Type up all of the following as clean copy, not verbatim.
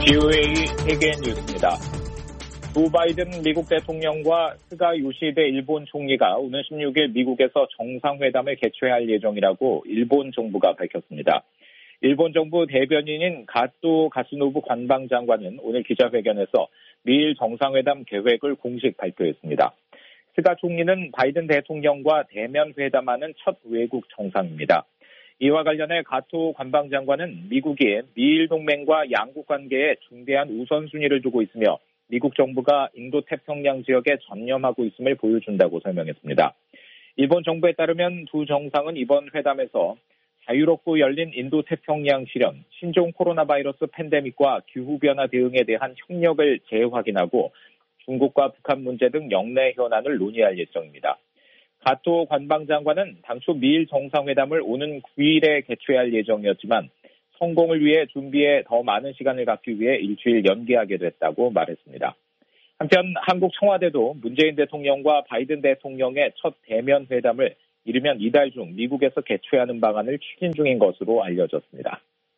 BOA 세계 뉴스입니다. 조 바이든 미국 대통령과 스가 요시히데 일본 총리가 오는 16일 미국에서 정상회담을 개최할 예정이라고 일본 정부가 밝혔습니다. 일본 정부 대변인인 가또 가스노부 관방장관은 오늘 기자회견에서 미일 정상회담 계획을 공식 발표했습니다. 스가 총리는 바이든 대통령과 대면 회담하는 첫 외국 정상입니다. 이와 관련해 가토 관방장관은 미국이 미일 동맹과 양국 관계에 중대한 우선순위를 두고 있으며 미국 정부가 인도태평양 지역에 전념하고 있음을 보여준다고 설명했습니다. 일본 정부에 따르면 두 정상은 이번 회담에서 자유롭고 열린 인도태평양 실현, 신종 코로나 바이러스 팬데믹과 기후변화 대응에 대한 협력을 재확인하고 중국과 북한 문제 등 영내 현안을 논의할 예정입니다. 가토 관방장관은 당초 미일 정상회담을 오는 9일에 개최할 예정이었지만 성공을 위해 준비에 더 많은 시간을 갖기 위해 일주일 연기하게 됐다고 말했습니다. 한편 한국 청와대도 문재인 대통령과 바이든 대통령의 첫 대면 회담을 이르면 이달 중 미국에서 개최하는 방안을 추진 중인 것으로 알려졌습니다.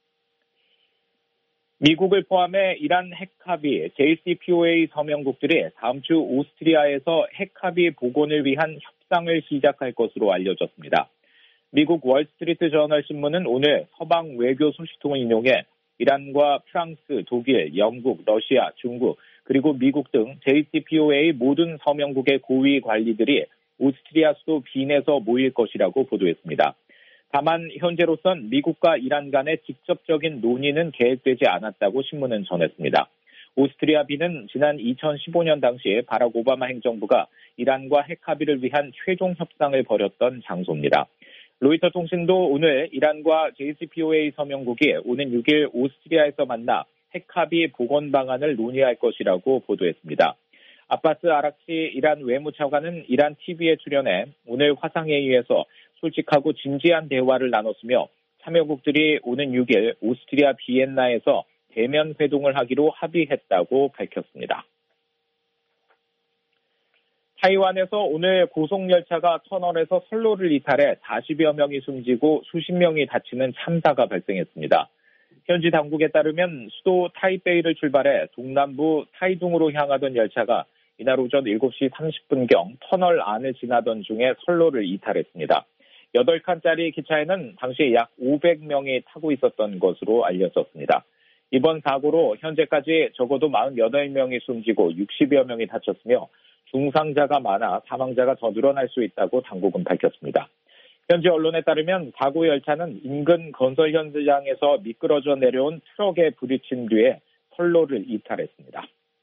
미국을 포함해 이란 핵합의 JCPOA 서명국들이 다음 주 오스트리아에서 핵합의 복원을 위한 협상을 시작할 것으로 알려졌습니다. 미국 월스트리트 저널 신문은 오늘 서방 외교 소식통을 인용해 이란과 프랑스, 독일, 영국, 러시아, 중국, 그리고 미국 등 JCPOA 모든 서명국의 고위 관리들이 오스트리아 수도 빈에서 모일 것이라고 보도했습니다. 다만 현재로선 미국과 이란 간의 직접적인 논의는 계획되지 않았다고 신문은 전했습니다. 오스트리아 빈은 지난 2015년 당시 바락 오바마 행정부가 이란과 핵합의를 위한 최종 협상을 벌였던 장소입니다. 로이터 통신도 오늘 이란과 JCPOA 서명국이 오는 6일 오스트리아에서 만나 핵합의 복원 방안을 논의할 것이라고 보도했습니다. 아바스 아락치 이란 외무차관은 이란 TV에 출연해 오늘 화상회의에서 솔직하고 진지한 대화를 나눴으며 참여국들이 오는 6일 오스트리아 비엔나에서 대면 회동을 하기로 합의했다고 밝혔습니다. 타이완에서 오늘 고속열차가 터널에서 선로를 이탈해 40여 명이 숨지고 수십 명이 다치는 참사가 발생했습니다. 현지 당국에 따르면 수도 타이베이를 출발해 동남부 타이둥으로 향하던 열차가 이날 오전 7시 30분경 터널 안을 지나던 중에 선로를 이탈했습니다. 8칸짜리 기차에는 당시 약 500명이 타고 있었던 것으로 알려졌습니다. 이번 사고로 현재까지 적어도 48명이 숨지고 60여 명이 다쳤으며 중상자가 많아 사망자가 더 늘어날 수 있다고 당국은 밝혔습니다. 현지 언론에 따르면 사고 열차는 인근 건설 현장에서 미끄러져 내려온 트럭에 부딪힌 뒤에 선로를 이탈했습니다.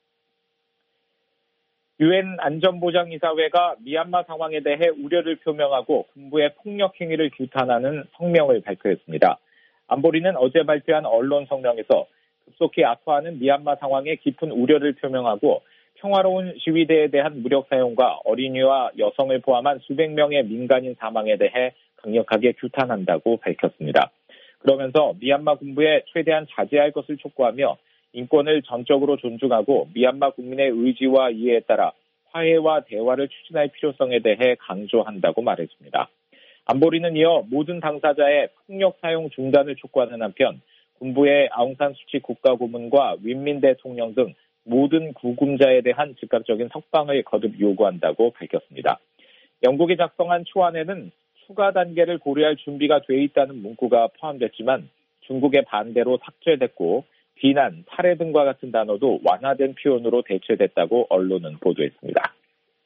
유엔 안전보장이사회가 미얀마 상황에 대해 우려를 표명하고 군부의 폭력 행위를 규탄하는 성명을 발표했습니다. 안보리는 어제 발표한 언론 성명에서 급속히 악화하는 미얀마 상황에 깊은 우려를 표명하고 평화로운 시위대에 대한 무력 사용과 어린이와 여성을 포함한 수백 명의 민간인 사망에 대해 강력하게 규탄한다고 밝혔습니다. 그러면서 미얀마 군부에 최대한 자제할 것을 촉구하며 인권을 전적으로 존중하고 미얀마 국민의 의지와 이해에 따라 화해와 대화를 추진할 필요성에 대해 강조한다고 말했습니다. 안보리는 이어 모든 당사자의 폭력 사용 중단을 촉구하는 한편 군부의 아웅산 수치 국가고문과 윈민 대통령 등 모든 구금자에 대한 즉각적인 석방을 거듭 요구한다고 밝혔습니다. 영국이 작성한 초안에는 추가 단계를 고려할 준비가 돼 있다는 문구가 포함됐지만 중국의 반대로 삭제됐고 비난, 살해 등과 같은 단어도 완화된 표현으로 대체됐다고 언론은 보도했습니다.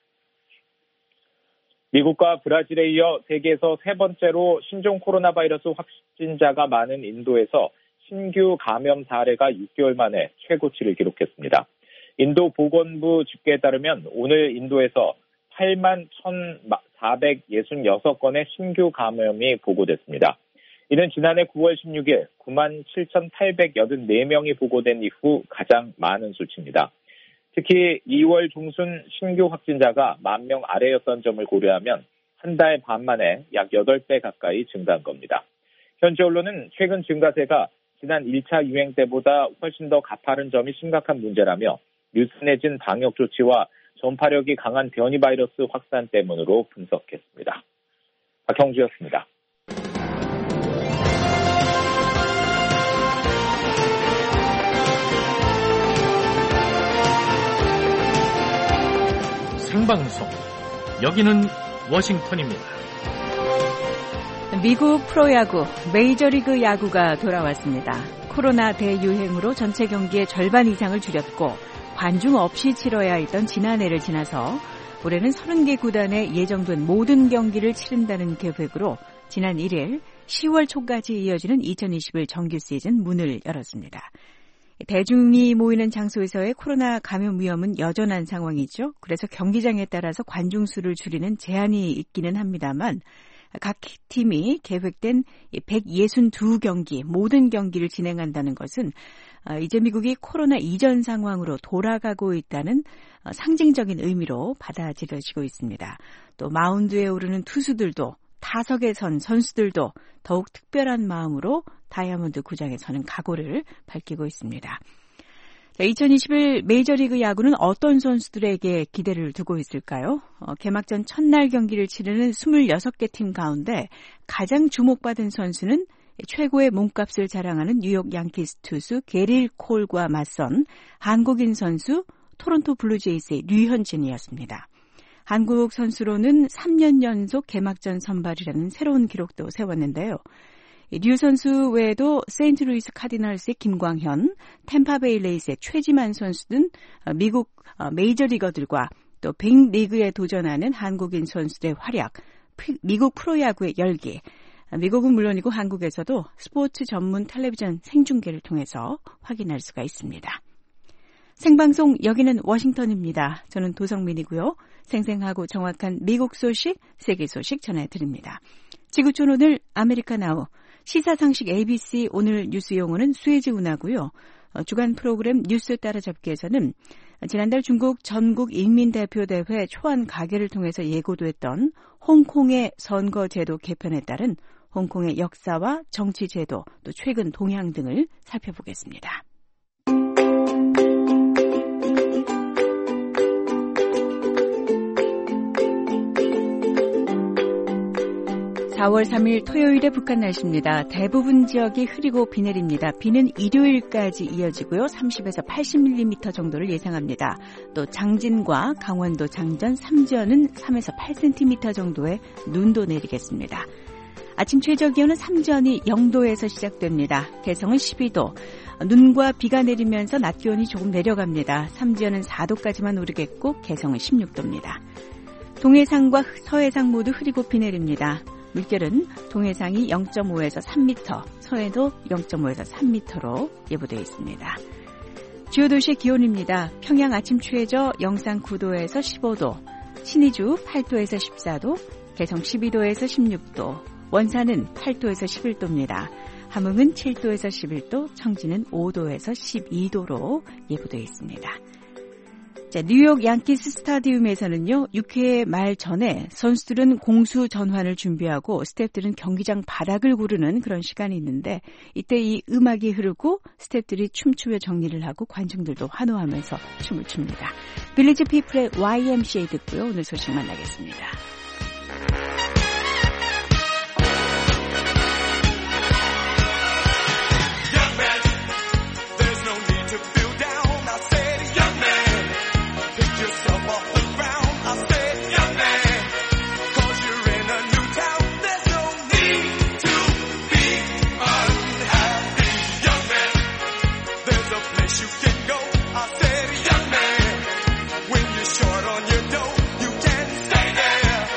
미국과 브라질에 이어 세계에서 세 번째로 신종 코로나 바이러스 확진자가 많은 인도에서 신규 감염 사례가 6개월 만에 최고치를 기록했습니다. 인도 보건부 집계에 따르면 오늘 인도에서 8만 1,466건의 신규 감염이 보고됐습니다. 이는 지난해 9월 16일 9만 7,884명이 보고된 이후 가장 많은 수치입니다. 특히 2월 중순 신규 확진자가 10,000명 아래였던 점을 고려하면 한 달 반 만에 약 8배 가까이 증가한 겁니다. 현지 언론은 최근 증가세가 지난 1차 유행 때보다 훨씬 더 가파른 점이 심각한 문제라며 느슨해진 방역 조치와 전파력이 강한 변이 바이러스 확산 때문으로 분석했습니다. 박형주였습니다. 생방송. 여기는 워싱턴입니다. 미국 프로야구, 메이저리그 야구가 돌아왔습니다. 코로나 대유행으로 전체 경기의 절반 이상을 줄였고 관중 없이 치러야 했던 지난해를 지나서 올해는 30개 구단에 예정된 모든 경기를 치른다는 계획으로 지난 1일 10월 초까지 이어지는 2021 정규 시즌 문을 열었습니다. 대중이 모이는 장소에서의 코로나 감염 위험은 여전한 상황이죠. 그래서 경기장에 따라서 관중 수를 줄이는 제한이 있기는 합니다만 각 팀이 계획된 162경기 모든 경기를 진행한다는 것은 이제 미국이 코로나 이전 상황으로 돌아가고 있다는 상징적인 의미로 받아들여지고 있습니다. 또 마운드에 오르는 투수들도 타석에 선 선수들도 더욱 특별한 마음으로 다이아몬드 구장에 서는 각오를 밝히고 있습니다. 2021 메이저리그 야구는 어떤 선수들에게 기대를 두고 있을까요? 개막전 첫날 경기를 치르는 26개 팀 가운데 가장 주목받은 선수는 최고의 몸값을 자랑하는 뉴욕 양키스 투수 게릴 콜과 맞선 한국인 선수 토론토 블루제이스의 류현진이었습니다. 한국 선수로는 3년 연속 개막전 선발이라는 새로운 기록도 세웠는데요. 류 선수 외에도 세인트루이스 카디널스의 김광현, 템파베이 레이스의 최지만 선수 등 미국 메이저리거들과 또 빅리그에 도전하는 한국인 선수들의 활약, 미국 프로야구의 열기, 미국은 물론이고 한국에서도 스포츠 전문 텔레비전 생중계를 통해서 확인할 수가 있습니다. 생방송 여기는 워싱턴입니다. 저는 도성민이고요. 생생하고 정확한 미국 소식, 세계 소식 전해드립니다. 지구촌 오늘 아메리카나우, 시사상식 ABC 오늘 뉴스 용어는 수혜지 운하고요. 주간 프로그램 뉴스 따라잡기에서는 지난달 중국 전국인민대표대회 초안 가결을 통해서 예고됐던 홍콩의 선거제도 개편에 따른 홍콩의 역사와 정치제도, 또 최근 동향 등을 살펴보겠습니다. 4월 3일 토요일의 북한 날씨입니다. 대부분 지역이 흐리고 비 내립니다. 비는 일요일까지 이어지고요. 30에서 80mm 정도를 예상합니다. 또 장진과 강원도 장전, 삼전은 3에서 8cm 정도의 눈도 내리겠습니다. 아침 최저 기온은 삼전이 0도에서 시작됩니다. 개성은 12도. 눈과 비가 내리면서 낮 기온이 조금 내려갑니다. 삼지연은 4도까지만 오르겠고 개성은 16도입니다. 동해상과 서해상 모두 흐리고 비 내립니다. 물결은 동해상이 0.5에서 3m, 서해도 0.5에서 3m로 예보되어 있습니다. 주요 도시의 기온입니다. 평양 아침 최저 영상 9도에서 15도, 신의주 8도에서 14도, 개성 12도에서 16도, 원산은 8도에서 11도입니다. 함흥은 7도에서 11도, 청진은 5도에서 12도로 예보되어 있습니다. 자, 뉴욕 양키스 스타디움에서는요, 6회 말 전에 선수들은 공수 전환을 준비하고 스태프들은 경기장 바닥을 구르는 그런 시간이 있는데 이때 이 음악이 흐르고 스태프들이 춤추며 정리를 하고 관중들도 환호하면서 춤을 춥니다. 빌리지 피플의 YMCA 듣고요. 오늘 소식 만나겠습니다. Young man, when you're short on your dough, you can stay there.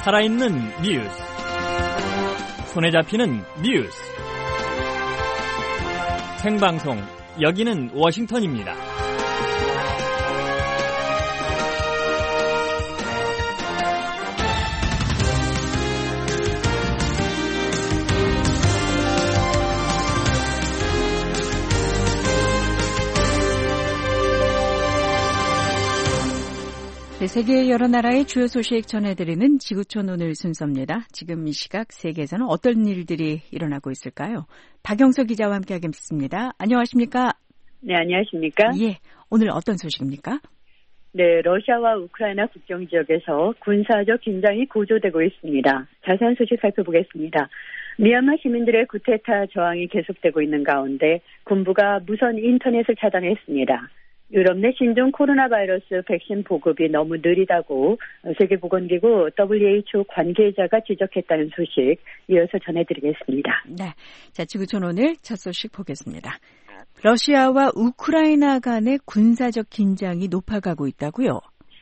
살아있는 뉴스. 손에 잡히는 뉴스. 생방송, 여기는 워싱턴입니다. 네, 세계의 여러 나라의 주요 소식 전해드리는 지구촌 오늘 순서입니다. 지금 이 시각 세계에서는 어떤 일들이 일어나고 있을까요? 박영서 기자와 함께하겠습니다. 안녕하십니까? 네, 안녕하십니까? 예, 오늘 어떤 소식입니까? 네, 러시아와 우크라이나 국경 지역에서 군사적 긴장이 고조되고 있습니다. 자세한 소식 살펴보겠습니다. 미얀마 시민들의 쿠데타 저항이 계속되고 있는 가운데 군부가 무선 인터넷을 차단했습니다. 유럽 내 신종 코로나 바이러스 백신 보급이 너무 느리다고 세계보건기구 WHO 관계자가 지적했다는 소식 이어서 전해드리겠습니다. 네, 자, 지구촌 오늘 첫 소식 보겠습니다. 러시아와 우크라이나 간의 군사적 긴장이 높아가고 있다고요?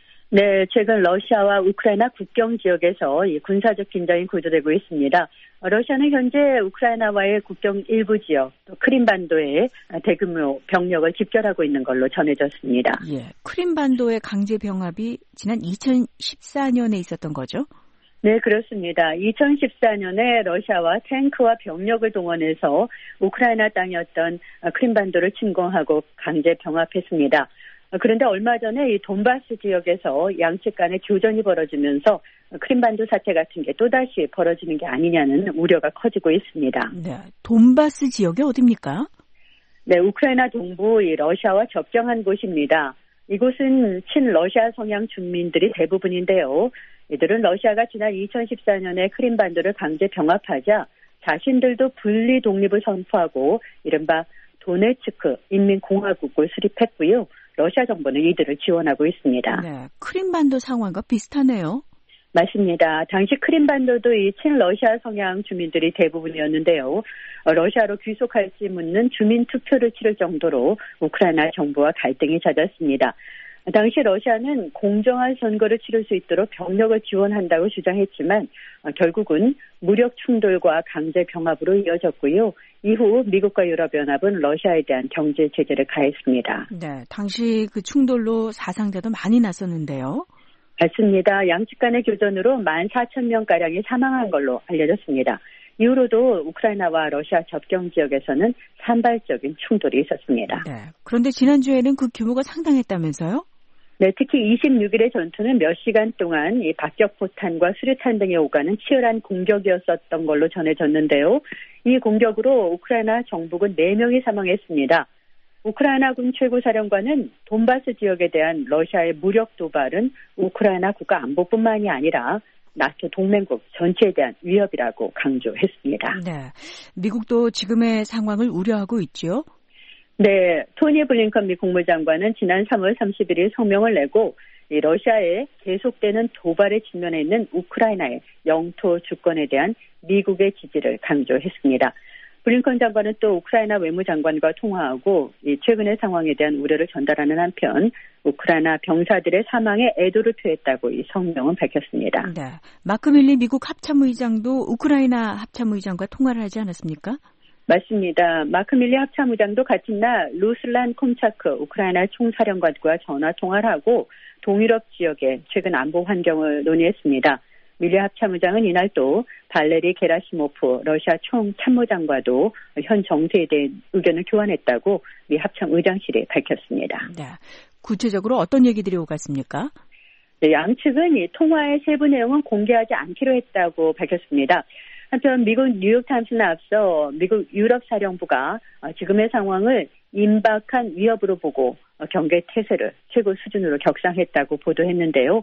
네, 최근 러시아와 우크라이나 국경 지역에서 이 군사적 긴장이 고조되고 있습니다. 러시아는 현재 우크라이나와의 국경 일부 지역, 또 크림반도에 대규모 병력을 집결하고 있는 걸로 전해졌습니다. 예, 크림반도의 강제 병합이 지난 2014년에 있었던 거죠? 네, 그렇습니다. 2014년에 러시아와 탱크와 병력을 동원해서 우크라이나 땅이었던 크림반도를 침공하고 강제 병합했습니다. 그런데 얼마 전에 이 돈바스 지역에서 양측 간의 교전이 벌어지면서 크림반도 사태 같은 게 또다시 벌어지는 게 아니냐는 우려가 커지고 있습니다. 네, 돈바스 지역이 어디입니까? 네, 우크라이나 동부 이 러시아와 접경한 곳입니다. 이곳은 친러시아 성향 주민들이 대부분인데요. 이들은 러시아가 지난 2014년에 크림반도를 강제 병합하자 자신들도 분리 독립을 선포하고 이른바 도네츠크 인민공화국을 수립했고요. 러시아 정부는 이들을 지원하고 있습니다. 네, 크림반도 상황과 비슷하네요. 맞습니다. 당시 크림반도도 이 친러시아 성향 주민들이 대부분이었는데요. 러시아로 귀속할지 묻는 주민 투표를 치를 정도로 우크라이나 정부와 갈등이 잦았습니다. 당시 러시아는 공정한 선거를 치를 수 있도록 병력을 지원한다고 주장했지만 결국은 무력 충돌과 강제 병합으로 이어졌고요. 이후 미국과 유럽연합은 러시아에 대한 경제 제재를 가했습니다. 네, 당시 그 충돌로 사상자도 많이 났었는데요. 맞습니다. 양측 간의 교전으로 14,000명가량이 사망한 걸로 알려졌습니다. 이후로도 우크라이나와 러시아 접경 지역에서는 산발적인 충돌이 있었습니다. 네, 그런데 지난주에는 그 규모가 상당했다면서요? 네, 특히 26일의 전투는 몇 시간 동안 이 박격포탄과 수류탄 등이 오가는 치열한 공격이었었던 걸로 전해졌는데요. 이 공격으로 우크라이나 정부군 4명이 사망했습니다. 우크라이나군 최고사령관은 돈바스 지역에 대한 러시아의 무력 도발은 우크라이나 국가 안보뿐만이 아니라 나토 동맹국 전체에 대한 위협이라고 강조했습니다. 네, 미국도 지금의 상황을 우려하고 있지요? 네, 토니 블링컨 미 국무장관은 지난 3월 31일 성명을 내고 이 러시아의 계속되는 도발에 직면해 있는 우크라이나의 영토 주권에 대한 미국의 지지를 강조했습니다. 블링컨 장관은 또 우크라이나 외무장관과 통화하고 이 최근의 상황에 대한 우려를 전달하는 한편 우크라이나 병사들의 사망에 애도를 표했다고 이 성명은 밝혔습니다. 네, 마크 밀리 미국 합참의장도 우크라이나 합참의장과 통화를 하지 않았습니까? 맞습니다. 마크 밀리 합참의장도 같은 날 루슬란 콤차크 우크라이나 총사령관과 전화 통화를 하고 동유럽 지역의 최근 안보 환경을 논의했습니다. 밀리 합참의장은 이날 또 발레리 게라시모프 러시아 총참모장과도 현 정세에 대한 의견을 교환했다고 미 합참의장실이 밝혔습니다. 네, 구체적으로 어떤 얘기들이 오갔습니까? 네, 양측은 이 통화의 세부 내용은 공개하지 않기로 했다고 밝혔습니다. 한편 미국 뉴욕타임스는 앞서 미국 유럽사령부가 지금의 상황을 임박한 위협으로 보고 경계 태세를 최고 수준으로 격상했다고 보도했는데요.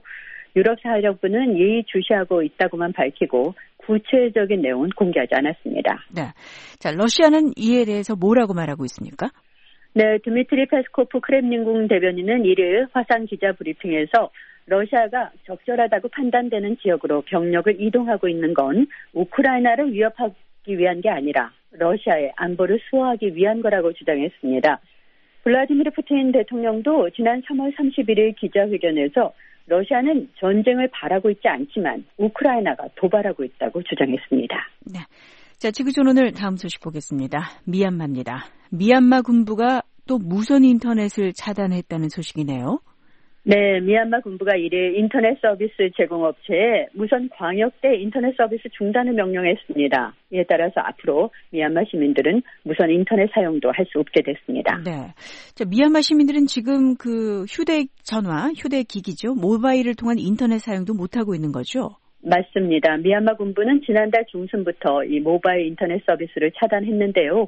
유럽사령부는 예의주시하고 있다고만 밝히고 구체적인 내용은 공개하지 않았습니다. 네, 자, 러시아는 이에 대해서 뭐라고 말하고 있습니까? 네, 드미트리 페스코프 크렘린궁 대변인은 1일 화상 기자 브리핑에서 러시아가 적절하다고 판단되는 지역으로 병력을 이동하고 있는 건 우크라이나를 위협하기 위한 게 아니라 러시아의 안보를 수호하기 위한 거라고 주장했습니다. 블라디미르 푸틴 대통령도 지난 3월 31일 기자회견에서 러시아는 전쟁을 바라고 있지 않지만 우크라이나가 도발하고 있다고 주장했습니다. 네. 자, 지구촌 다음 소식 보겠습니다. 미얀마입니다. 미얀마 군부가 또 무선 인터넷을 차단했다는 소식이네요. 네, 미얀마 군부가 1일 인터넷 서비스 제공업체에 무선 광역대 인터넷 서비스 중단을 명령했습니다. 이에 따라서 앞으로 미얀마 시민들은 무선 인터넷 사용도 할 수 없게 됐습니다. 네, 자, 미얀마 시민들은 지금 그 휴대전화, 휴대기기죠, 모바일을 통한 인터넷 사용도 못하고 있는 거죠? 맞습니다. 미얀마 군부는 지난달 중순부터 이 모바일 인터넷 서비스를 차단했는데요.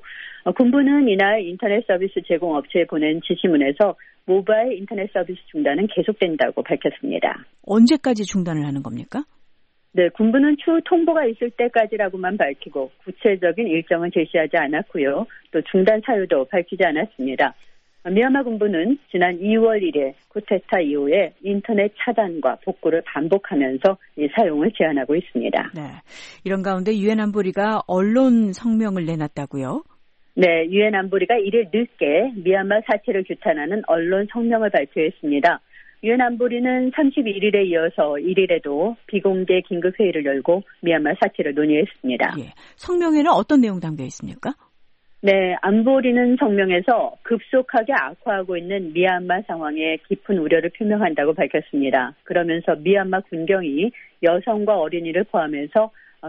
군부는 이날 인터넷 서비스 제공업체에 보낸 지시문에서 모바일 인터넷 서비스 중단은 계속된다고 밝혔습니다. 언제까지 중단을 하는 겁니까? 네, 군부는 추후 통보가 있을 때까지라고만 밝히고 구체적인 일정은 제시하지 않았고요. 또 중단 사유도 밝히지 않았습니다. 미얀마 군부는 지난 2월 1일 쿠데타 이후에 인터넷 차단과 복구를 반복하면서 이 사용을 제한하고 있습니다. 네, 이런 가운데 유엔 안보리가 언론 성명을 내놨다고요? 네, 유엔 안보리가 이를 늦게 미얀마 사태를 규탄하는 언론 성명을 발표했습니다. 유엔 안보리는 31일에 이어서 1일에도 비공개 긴급회의를 열고 미얀마 사태를 논의했습니다. 예, 성명에는 어떤 내용 담겨 있습니까? 네, 안보리는 성명에서 급속하게 악화하고 있는 미얀마 상황에 깊은 우려를 표명한다고 밝혔습니다. 그러면서 미얀마 군경이 여성과 어린이를 포함해서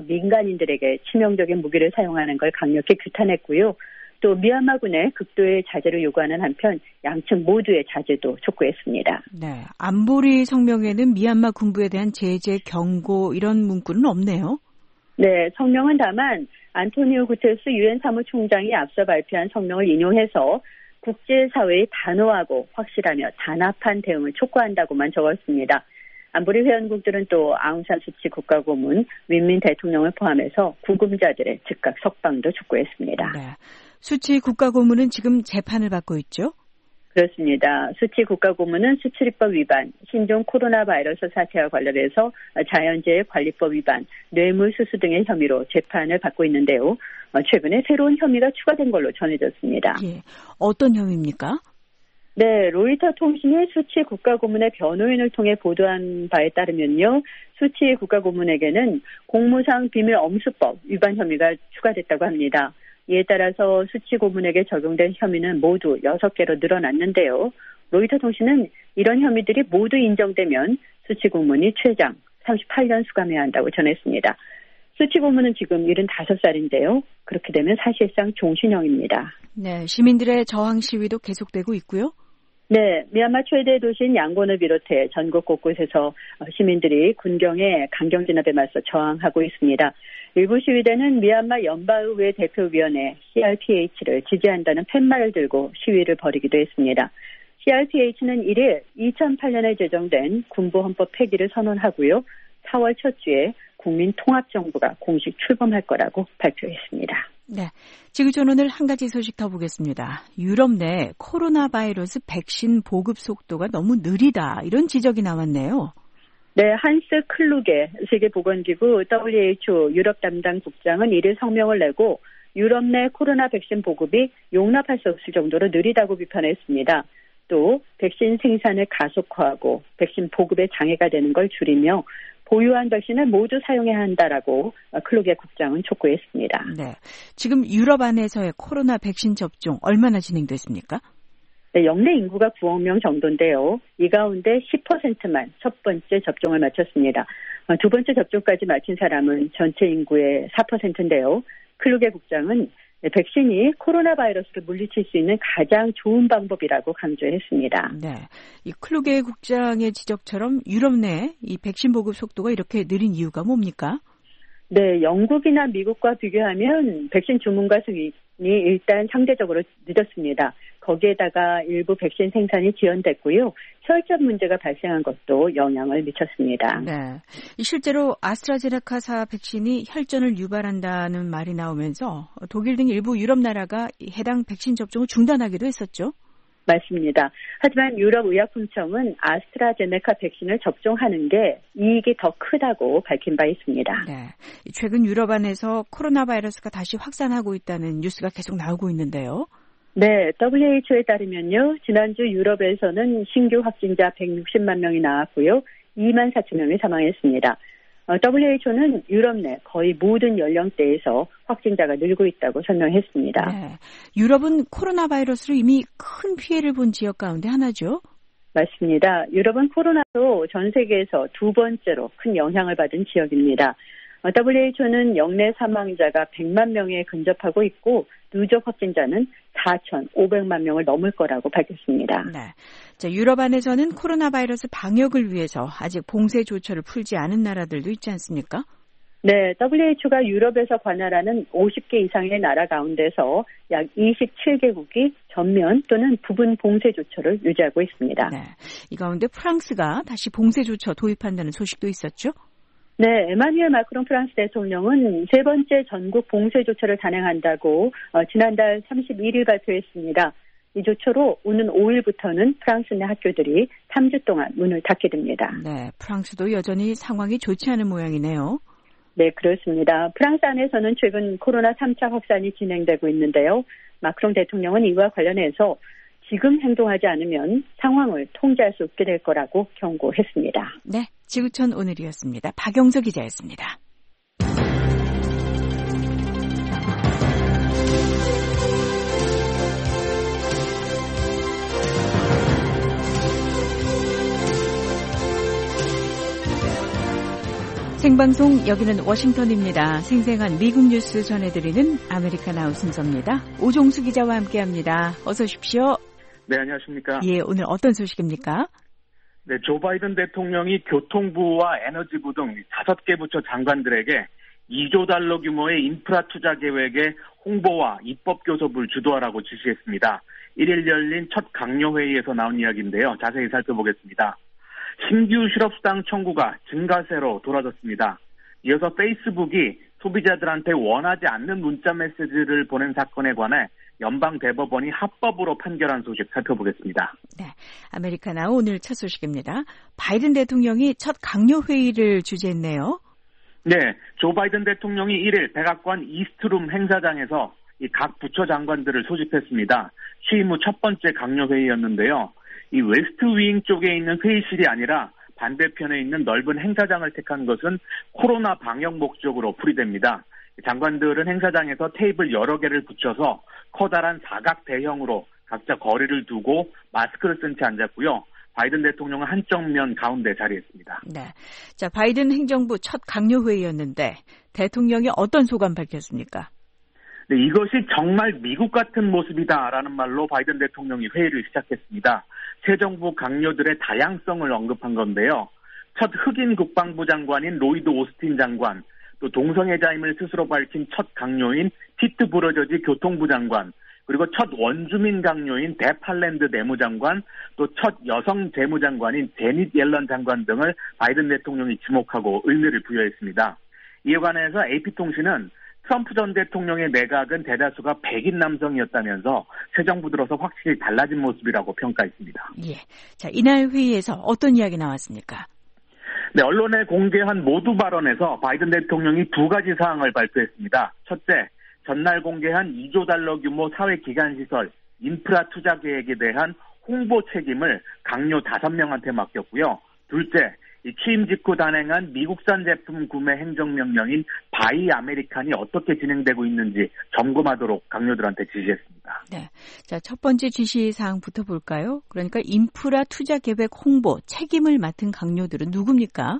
민간인들에게 치명적인 무기를 사용하는 걸 강력히 규탄했고요. 또 미얀마군의 극도의 자제를 요구하는 한편 양측 모두의 자제도 촉구했습니다. 네, 안보리 성명에는 미얀마 군부에 대한 제재, 경고 이런 문구는 없네요. 네, 성명은 다만 안토니오 구테르스 유엔 사무총장이 앞서 발표한 성명을 인용해서 국제사회의 단호하고 확실하며 단합한 대응을 촉구한다고만 적었습니다. 안보리 회원국들은 또 아웅산 수치 국가고문, 윈민 대통령을 포함해서 구금자들의 즉각 석방도 촉구했습니다. 네, 수치 국가고문은 지금 재판을 받고 있죠? 그렇습니다. 수치 국가고문은 수출입법 위반, 신종 코로나 바이러스 사태와 관련해서 자연재해 관리법 위반, 뇌물수수 등의 혐의로 재판을 받고 있는데요. 최근에 새로운 혐의가 추가된 걸로 전해졌습니다. 예, 어떤 혐의입니까? 네, 로이터 통신이 수치 국가고문의 변호인을 통해 보도한 바에 따르면요. 수치 국가고문에게는 공무상 비밀 엄수법 위반 혐의가 추가됐다고 합니다. 이에 따라서 수치 고문에게 적용된 혐의는 모두 6개로 늘어났는데요. 로이터 통신은 이런 혐의들이 모두 인정되면 수치 고문이 최장 38년 수감해야 한다고 전했습니다. 수치 고문은 지금 75살인데요. 그렇게 되면 사실상 종신형입니다. 네, 시민들의 저항 시위도 계속되고 있고요. 네, 미얀마 최대 도시인 양곤을 비롯해 전국 곳곳에서 시민들이 군경의 강경 진압에 맞서 저항하고 있습니다. 일부 시위대는 미얀마 연방의회 대표위원회 CRPH를 지지한다는 팻말을 들고 시위를 벌이기도 했습니다. CRPH는 1일 2008년에 제정된 군부헌법 폐기를 선언하고요. 4월 첫 주에 국민통합정부가 공식 출범할 거라고 발표했습니다. 네, 지구촌 오늘 한 가지 소식 더 보겠습니다. 유럽 내 코로나 바이러스 백신 보급 속도가 너무 느리다, 이런 지적이 나왔네요. 네, 한스 클루게 세계보건기구 WHO 유럽 담당 국장은 1일 성명을 내고 유럽 내 코로나 백신 보급이 용납할 수 없을 정도로 느리다고 비판했습니다. 또 백신 생산을 가속화하고 백신 보급에 장애가 되는 걸 줄이며 보유한 백신을 모두 사용해야 한다라고 클루게 국장은 촉구했습니다. 네, 지금 유럽 안에서의 코로나 백신 접종 얼마나 진행됐습니까? 네, 역내 인구가 9억 명 정도인데요. 이 가운데 10%만 첫 번째 접종을 마쳤습니다. 두 번째 접종까지 마친 사람은 전체 인구의 4%인데요. 클루게 국장은 백신이 코로나 바이러스를 물리칠 수 있는 가장 좋은 방법이라고 강조했습니다. 네, 이 클루게 국장의 지적처럼 유럽 내 이 백신 보급 속도가 이렇게 느린 이유가 뭡니까? 네, 영국이나 미국과 비교하면 백신 주문과 승인이 일단 상대적으로 늦었습니다. 거기에다가 일부 백신 생산이 지연됐고요. 혈전 문제가 발생한 것도 영향을 미쳤습니다. 네, 실제로 아스트라제네카사 백신이 혈전을 유발한다는 말이 나오면서 독일 등 일부 유럽 나라가 해당 백신 접종을 중단하기도 했었죠. 맞습니다. 하지만 유럽의약품청은 아스트라제네카 백신을 접종하는 게 이익이 더 크다고 밝힌 바 있습니다. 네, 최근 유럽 안에서 코로나 바이러스가 다시 확산하고 있다는 뉴스가 계속 나오고 있는데요. 네, WHO에 따르면요. 지난주 유럽에서는 신규 확진자 160만 명이 나왔고요. 2만 4천 명이 사망했습니다. WHO는 유럽 내 거의 모든 연령대에서 확진자가 늘고 있다고 설명했습니다. 네, 유럽은 코로나 바이러스로 이미 큰 피해를 본 지역 가운데 하나죠? 맞습니다. 유럽은 코로나로 전 세계에서 두 번째로 큰 영향을 받은 지역입니다. WHO는 역내 사망자가 100만 명에 근접하고 있고 누적 확진자는 4,500만 명을 넘을 거라고 밝혔습니다. 네. 자, 유럽 안에서는 코로나 바이러스 방역을 위해서 아직 봉쇄 조처를 풀지 않은 나라들도 있지 않습니까? 네, WHO가 유럽에서 관할하는 50개 이상의 나라 가운데서 약 27개국이 전면 또는 부분 봉쇄 조처를 유지하고 있습니다. 네. 이 가운데 프랑스가 다시 봉쇄 조처 도입한다는 소식도 있었죠? 네, 에마뉘엘 마크롱 프랑스 대통령은 세 번째 전국 봉쇄 조처를 단행한다고 지난달 31일 발표했습니다. 이 조처로 오는 5일부터는 프랑스 내 학교들이 3주 동안 문을 닫게 됩니다. 네, 프랑스도 여전히 상황이 좋지 않은 모양이네요. 네, 그렇습니다. 프랑스 안에서는 최근 코로나 3차 확산이 진행되고 있는데요. 마크롱 대통령은 이와 관련해서 지금 행동하지 않으면 상황을 통제할 수 없게 될 거라고 경고했습니다. 네, 지구촌 오늘이었습니다. 박영서 기자였습니다. 생방송 여기는 워싱턴입니다. 생생한 미국 뉴스 전해드리는 아메리카나우 순서입니다. 오종수 기자와 함께합니다. 어서 오십시오. 네, 안녕하십니까. 예, 오늘 어떤 소식입니까? 네, 조 바이든 대통령이 교통부와 에너지부 등 5개 부처 장관들에게 2조 달러 규모의 인프라 투자 계획의 홍보와 입법 교섭을 주도하라고 지시했습니다. 1일 열린 첫 강요회의에서 나온 이야기인데요. 자세히 살펴보겠습니다. 신규 실업수당 청구가 증가세로 돌아섰습니다. 이어서 페이스북이 소비자들한테 원하지 않는 문자 메시지를 보낸 사건에 관해 연방대법원이 합법으로 판결한 소식 살펴보겠습니다. 네, 아메리카나우 오늘 첫 소식입니다. 바이든 대통령이 첫 강요회의를 주재했네요. 네, 조 바이든 대통령이 1일 백악관 이스트룸 행사장에서 이 각 부처 장관들을 소집했습니다. 취임 후 첫 번째 강요회의였는데요. 이 웨스트 윙 쪽에 있는 회의실이 아니라 반대편에 있는 넓은 행사장을 택한 것은 코로나 방역 목적으로 풀이됩니다. 장관들은 행사장에서 테이블 여러 개를 붙여서 커다란 사각 대형으로 각자 거리를 두고 마스크를 쓴 채 앉았고요. 바이든 대통령은 한쪽 면 가운데 자리했습니다. 네, 자 바이든 행정부 첫 강요회의였는데 대통령이 어떤 소감 밝혔습니까? 네, 이것이 정말 미국 같은 모습이다라는 말로 바이든 대통령이 회의를 시작했습니다. 새 정부 강요들의 다양성을 언급한 건데요. 첫 흑인 국방부 장관인 로이드 오스틴 장관, 또 동성애자임을 스스로 밝힌 첫 강요인 피트 부러저지 교통부 장관, 그리고 첫 원주민 강요인 데팔랜드 내무장관, 또 첫 여성 재무장관인 제닛 옐런 장관 등을 바이든 대통령이 지목하고 의미를 부여했습니다. 이에 관해서 AP통신은 트럼프 전 대통령의 내각은 대다수가 백인 남성이었다면서 새 정부 들어서 확실히 달라진 모습이라고 평가했습니다. 예, 자 이날 회의에서 어떤 이야기 나왔습니까? 네, 언론에 공개한 모두 발언에서 바이든 대통령이 두 가지 사항을 발표했습니다. 첫째, 전날 공개한 2조 달러 규모 사회기관시설 인프라 투자 계획에 대한 홍보 책임을 강요 5명한테 맡겼고요. 둘째, 취임 직후 단행한 미국산 제품 구매 행정명령인 바이 아메리칸이 어떻게 진행되고 있는지 점검하도록 강요들한테 지시했습니다. 네, 자 첫 번째 지시사항부터 볼까요? 그러니까 인프라 투자 계획 홍보 책임을 맡은 강요들은 누굽니까?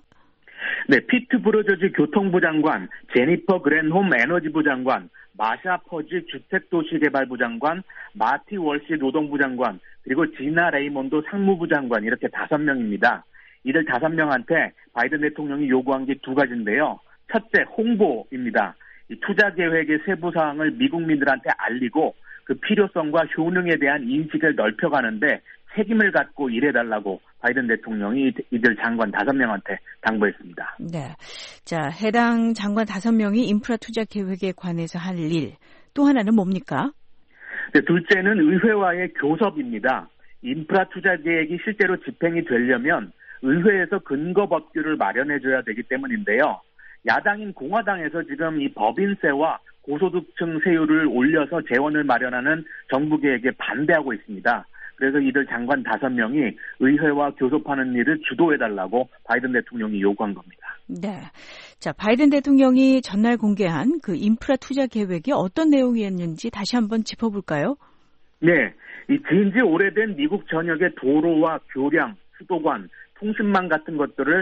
네, 피트 부러저지 교통부 장관, 제니퍼 그랜홈 에너지부 장관, 마샤 퍼지 주택도시개발부 장관, 마티 월시 노동부 장관, 그리고 지나 레이몬도 상무부 장관 이렇게 5명입니다. 이들 5명한테 바이든 대통령이 요구한 게 두 가지인데요. 첫째, 홍보입니다. 이 투자 계획의 세부 사항을 미국민들한테 알리고 그 필요성과 효능에 대한 인식을 넓혀가는데 책임을 갖고 일해달라고 바이든 대통령이 이들 장관 5명한테 당부했습니다. 네, 자 해당 장관 5명이 인프라 투자 계획에 관해서 할 일, 또 하나는 뭡니까? 네, 둘째는 의회와의 교섭입니다. 인프라 투자 계획이 실제로 집행이 되려면 의회에서 근거 법규를 마련해줘야 되기 때문인데요. 야당인 공화당에서 지금 이 법인세와 고소득층 세율을 올려서 재원을 마련하는 정부 계획에 반대하고 있습니다. 그래서 이들 장관 5명이 의회와 교섭하는 일을 주도해달라고 바이든 대통령이 요구한 겁니다. 네. 자, 바이든 대통령이 전날 공개한 그 인프라 투자 계획이 어떤 내용이었는지 다시 한번 짚어볼까요? 네. 이 진지 오래된 미국 전역의 도로와 교량, 수도관, 통신망 같은 것들을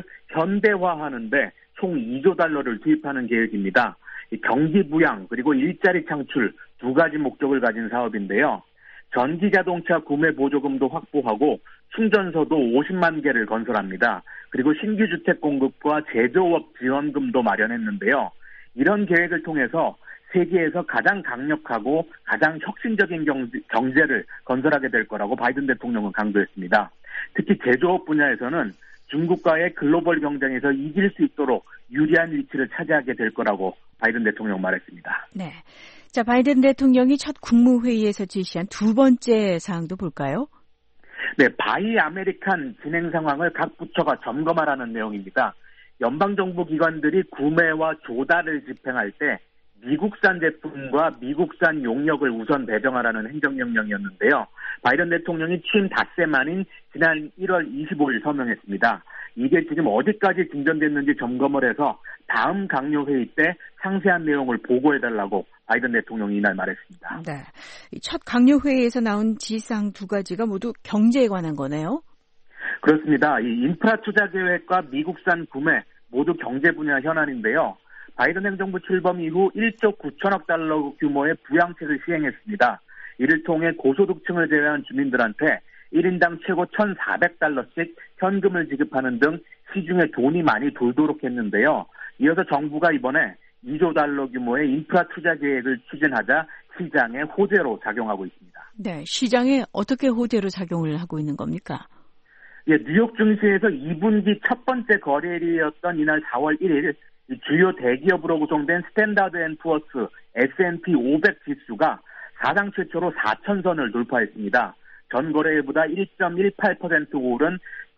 현대화하는데 총 2조 달러를 투입하는 계획입니다. 경기 부양 그리고 일자리 창출 2가지 목적을 가진 사업인데요. 전기자동차 구매 보조금도 확보하고 충전소도 50만 개를 건설합니다. 그리고 신규 주택 공급과 제조업 지원금도 마련했는데요. 이런 계획을 통해서 세계에서 가장 강력하고 가장 혁신적인 경제를 건설하게 될 거라고 바이든 대통령은 강조했습니다. 특히 제조업 분야에서는 중국과의 글로벌 경쟁에서 이길 수 있도록 유리한 위치를 차지하게 될 거라고 바이든 대통령 말했습니다. 네. 자, 바이든 대통령이 첫 국무회의에서 지시한 2번째 사항도 볼까요? 네, 바이 아메리칸 진행 상황을 각 부처가 점검하라는 내용입니다. 연방정부 기관들이 구매와 조달을 집행할 때 미국산 제품과 미국산 용역을 우선 배정하라는 행정명령이었는데요. 바이든 대통령이 취임 닷새 만인 지난 1월 25일 서명했습니다. 이게 지금 어디까지 진전됐는지 점검을 해서 다음 강요회의 때 상세한 내용을 보고해달라고 바이든 대통령이 이날 말했습니다. 네, 첫 강요회의에서 나온 지시사항 2가지가 모두 경제에 관한 거네요. 그렇습니다. 이 인프라 투자 계획과 미국산 구매 모두 경제 분야 현안인데요. 바이든 행정부 출범 이후 1조 9천억 달러 규모의 부양책을 시행했습니다. 이를 통해 고소득층을 제외한 주민들한테 1인당 최고 1,400달러씩 현금을 지급하는 등 시중에 돈이 많이 돌도록 했는데요. 이어서 정부가 이번에 2조 달러 규모의 인프라 투자 계획을 추진하자 시장에 호재로 작용하고 있습니다. 네, 시장에 어떻게 호재로 작용을 하고 있는 겁니까? 예, 뉴욕 증시에서 2분기 첫 번째 거래일이었던 이날 4월 1일 주요 대기업으로 구성된 스탠다드 앤 푸어스 S&P 500 지수가 사상 최초로 4,000선을 돌파했습니다. 전 거래일보다 1.18% 오른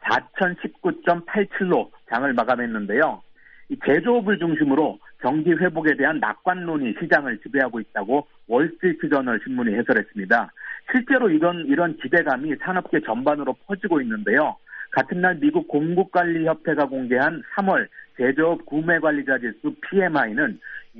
4,019.87로 장을 마감했는데요. 이 제조업을 중심으로 경기 회복에 대한 낙관론이 시장을 지배하고 있다고 월스트리트저널 신문이 해설했습니다. 실제로 이런 기대감이 산업계 전반으로 퍼지고 있는데요. 같은 날 미국 공급관리협회가 공개한 3월 제조업 구매관리자 지수 PMI는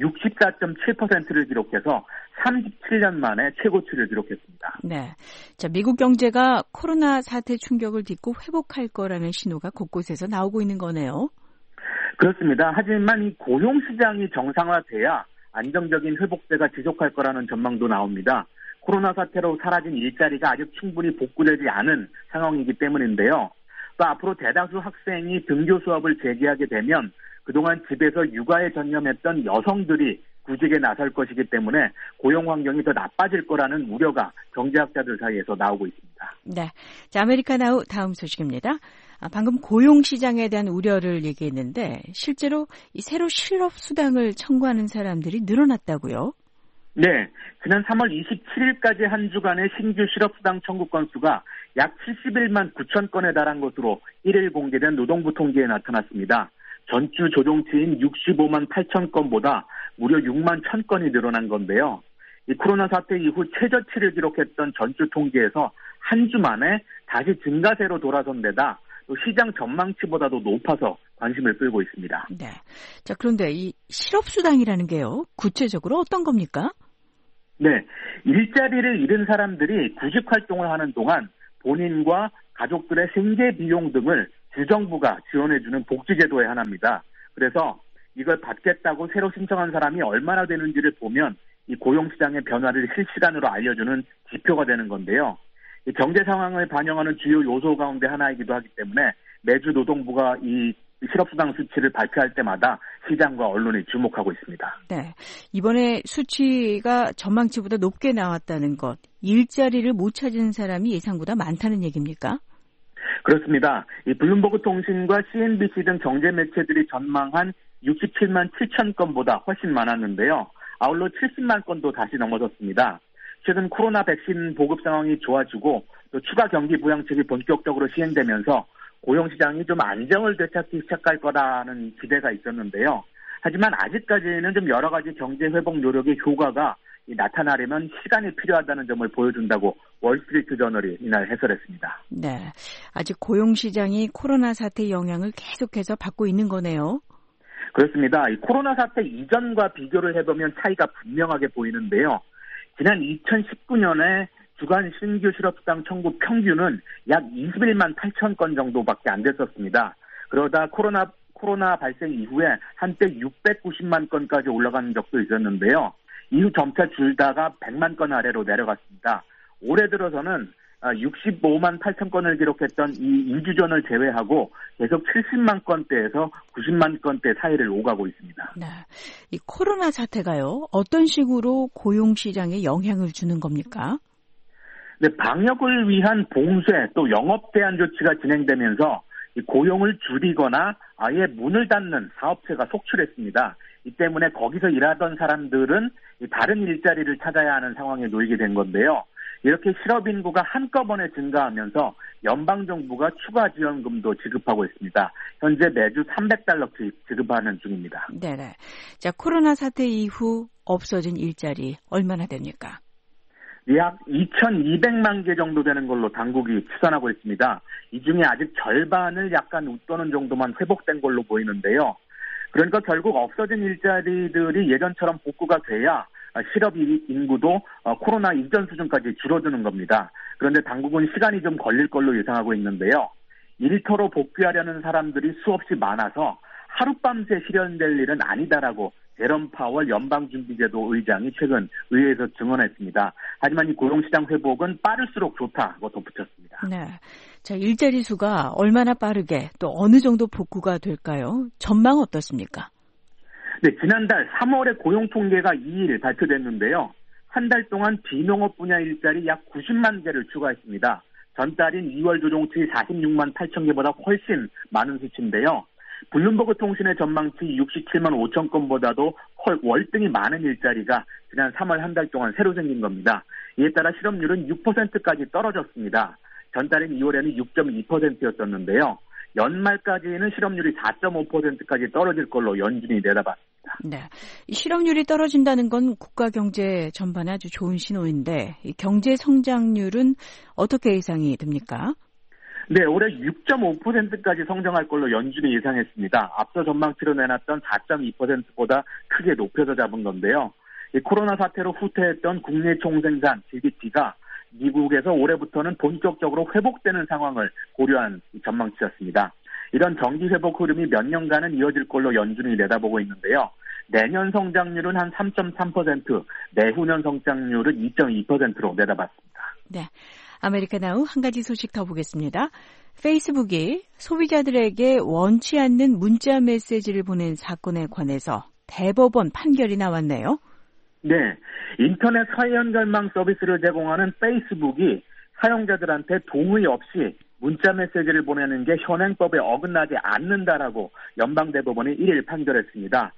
64.7%를 기록해서 37년 만에 최고치를 기록했습니다. 네, 자, 미국 경제가 코로나 사태 충격을 딛고 회복할 거라는 신호가 곳곳에서 나오고 있는 거네요. 그렇습니다. 하지만 이 고용시장이 정상화돼야 안정적인 회복세가 지속할 거라는 전망도 나옵니다. 코로나 사태로 사라진 일자리가 아직 충분히 복구되지 않은 상황이기 때문인데요. 또 앞으로 대다수 학생이 등교 수업을 재개하게 되면 그동안 집에서 육아에 전념했던 여성들이 구직에 나설 것이기 때문에 고용 환경이 더 나빠질 거라는 우려가 경제학자들 사이에서 나오고 있습니다. 네, 자, 아메리카나우 다음 소식입니다. 방금 고용시장에 대한 우려를 얘기했는데 실제로 이 새로 실업수당을 청구하는 사람들이 늘어났다고요? 네, 지난 3월 27일까지 한 주간의 신규 실업수당 청구 건수가 약 71만 9천 건에 달한 것으로 1일 공개된 노동부 통계에 나타났습니다. 전주 조정치인 65만 8천 건보다 무려 6만 1천 건이 늘어난 건데요. 이 코로나 사태 이후 최저치를 기록했던 전주 통계에서 한 주 만에 다시 증가세로 돌아선 데다 또 시장 전망치보다도 높아서 관심을 끌고 있습니다. 네. 자, 그런데 이 실업수당이라는 게요, 구체적으로 어떤 겁니까? 네. 일자리를 잃은 사람들이 구직 활동을 하는 동안 본인과 가족들의 생계 비용 등을 주정부가 지원해주는 복지제도의 하나입니다. 그래서 이걸 받겠다고 새로 신청한 사람이 얼마나 되는지를 보면 이 고용시장의 변화를 실시간으로 알려주는 지표가 되는 건데요. 이 경제 상황을 반영하는 주요 요소 가운데 하나이기도 하기 때문에 매주 노동부가 이 실업수당 수치를 발표할 때마다 시장과 언론이 주목하고 있습니다. 네, 이번에 수치가 전망치보다 높게 나왔다는 것, 일자리를 못 찾은 사람이 예상보다 많다는 얘기입니까? 그렇습니다. 이 블룸버그 통신과 CNBC 등 경제 매체들이 전망한 67만 7천 건보다 훨씬 많았는데요. 아울러 70만 건도 다시 넘어섰습니다. 최근 코로나 백신 보급 상황이 좋아지고 또 추가 경기 부양책이 본격적으로 시행되면서 고용시장이 좀 안정을 되찾기 시작할 거라는 기대가 있었는데요. 하지만 아직까지는 좀 여러 가지 경제 회복 노력의 효과가 나타나려면 시간이 필요하다는 점을 보여준다고 월스트리트 저널이 이날 해설했습니다. 네, 아직 고용시장이 코로나 사태 영향을 계속해서 받고 있는 거네요. 그렇습니다. 이 코로나 사태 이전과 비교를 해보면 차이가 분명하게 보이는데요. 지난 2019년에 주간 신규 실업수당 청구 평균은 약 21만 8천 건 정도밖에 안 됐었습니다. 그러다 코로나 발생 이후에 한때 690만 건까지 올라가는 적도 있었는데요. 이후 점차 줄다가 100만 건 아래로 내려갔습니다. 올해 들어서는 65만 8천 건을 기록했던 이 2주 전을 제외하고 계속 70만 건대에서 90만 건대 사이를 오가고 있습니다. 네, 이 코로나 사태가요, 어떤 식으로 고용시장에 영향을 주는 겁니까? 네, 방역을 위한 봉쇄 또 영업 제한 조치가 진행되면서 고용을 줄이거나 아예 문을 닫는 사업체가 속출했습니다. 이 때문에 거기서 일하던 사람들은 다른 일자리를 찾아야 하는 상황에 놓이게 된 건데요. 이렇게 실업 인구가 한꺼번에 증가하면서 연방정부가 추가 지원금도 지급하고 있습니다. 현재 매주 $300씩 지급하는 중입니다. 네네. 자, 코로나 사태 이후 없어진 일자리 얼마나 됩니까? 약 2,200만 개 정도 되는 걸로 당국이 추산하고 있습니다. 이 중에 아직 절반을 약간 웃도는 정도만 회복된 걸로 보이는데요. 그러니까 결국 없어진 일자리들이 예전처럼 복구가 돼야 실업 인구도 코로나 이전 수준까지 줄어드는 겁니다. 그런데 당국은 시간이 좀 걸릴 걸로 예상하고 있는데요. 일터로 복귀하려는 사람들이 수없이 많아서 하룻밤새 실현될 일은 아니다라고 제롬 파월 연방준비제도 의장이 최근 의회에서 증언했습니다. 하지만 이 고용시장 회복은 빠를수록 좋다고 덧붙였습니다. 네, 자, 일자리 수가 얼마나 빠르게 또 어느 정도 복구가 될까요? 전망 어떻습니까? 네, 지난달 3월에 고용 통계가 2일 발표됐는데요. 한 달 동안 비농업 분야 일자리 약 90만 개를 추가했습니다. 전달인 2월 조정치 46만 8천 개보다 훨씬 많은 수치인데요. 블룸버그 통신의 전망치 67만 5천 건보다도 월등히 많은 일자리가 지난 3월 한 달 동안 새로 생긴 겁니다. 이에 따라 실업률은 6%까지 떨어졌습니다. 전달인 2월에는 6.2%였었는데요. 연말까지는 실업률이 4.5%까지 떨어질 걸로 연준이 내다봤습니다. 네, 이 실업률이 떨어진다는 건 국가 경제 전반에 아주 좋은 신호인데 이 경제 성장률은 어떻게 예상이 됩니까? 네, 올해 6.5%까지 성장할 걸로 연준이 예상했습니다. 앞서 전망치로 내놨던 4.2%보다 크게 높여서 잡은 건데요. 이 코로나 사태로 후퇴했던 국내 총생산 GDP가 미국에서 올해부터는 본격적으로 회복되는 상황을 고려한 전망치였습니다. 이런 경기 회복 흐름이 몇 년간은 이어질 걸로 연준이 내다보고 있는데요. 내년 성장률은 한 3.3%, 내후년 성장률은 2.2%로 내다봤습니다. 네, 아메리카나우 한 가지 소식 더 보겠습니다. 페이스북이 소비자들에게 원치 않는 문자 메시지를 보낸 사건에 관해서 대법원 판결이 나왔네요. 네, 인터넷 사연결망 서비스를 제공하는 페이스북이 사용자들한테 동의 없이 문자 메시지를 보내는 게 현행법에 어긋나지 않는다라고 연방대법원이 1일 판결했습니다.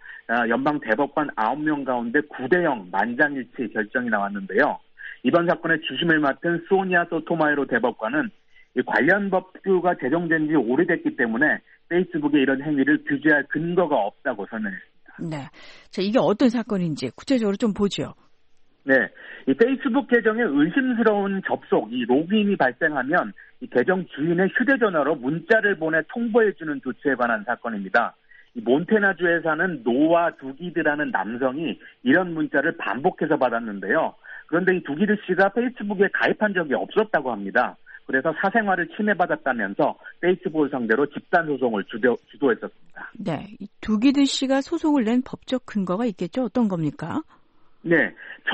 연방대법관 9명 가운데 9대0 만장일치 결정이 나왔는데요. 이번 사건의 주심을 맡은 소니아 소토마요로 대법관은 관련 법규가 제정된 지 오래됐기 때문에 페이스북의 이런 행위를 규제할 근거가 없다고 설명했습니다. 네, 자, 이게 어떤 사건인지 구체적으로 좀 보죠. 네, 이 페이스북 계정에 의심스러운 접속, 이 로그인이 발생하면 이 계정 주인의 휴대전화로 문자를 보내 통보해주는 조치에 관한 사건입니다. 이 몬테나주에 사는 노아 두기드라는 남성이 이런 문자를 반복해서 받았는데요. 그런데 이 두기드 씨가 페이스북에 가입한 적이 없었다고 합니다. 그래서 사생활을 침해받았다면서 페이스북을 상대로 집단소송을 주도했었습니다. 네, 이 두기드 씨가 소송을 낸 법적 근거가 있겠죠? 어떤 겁니까? 네,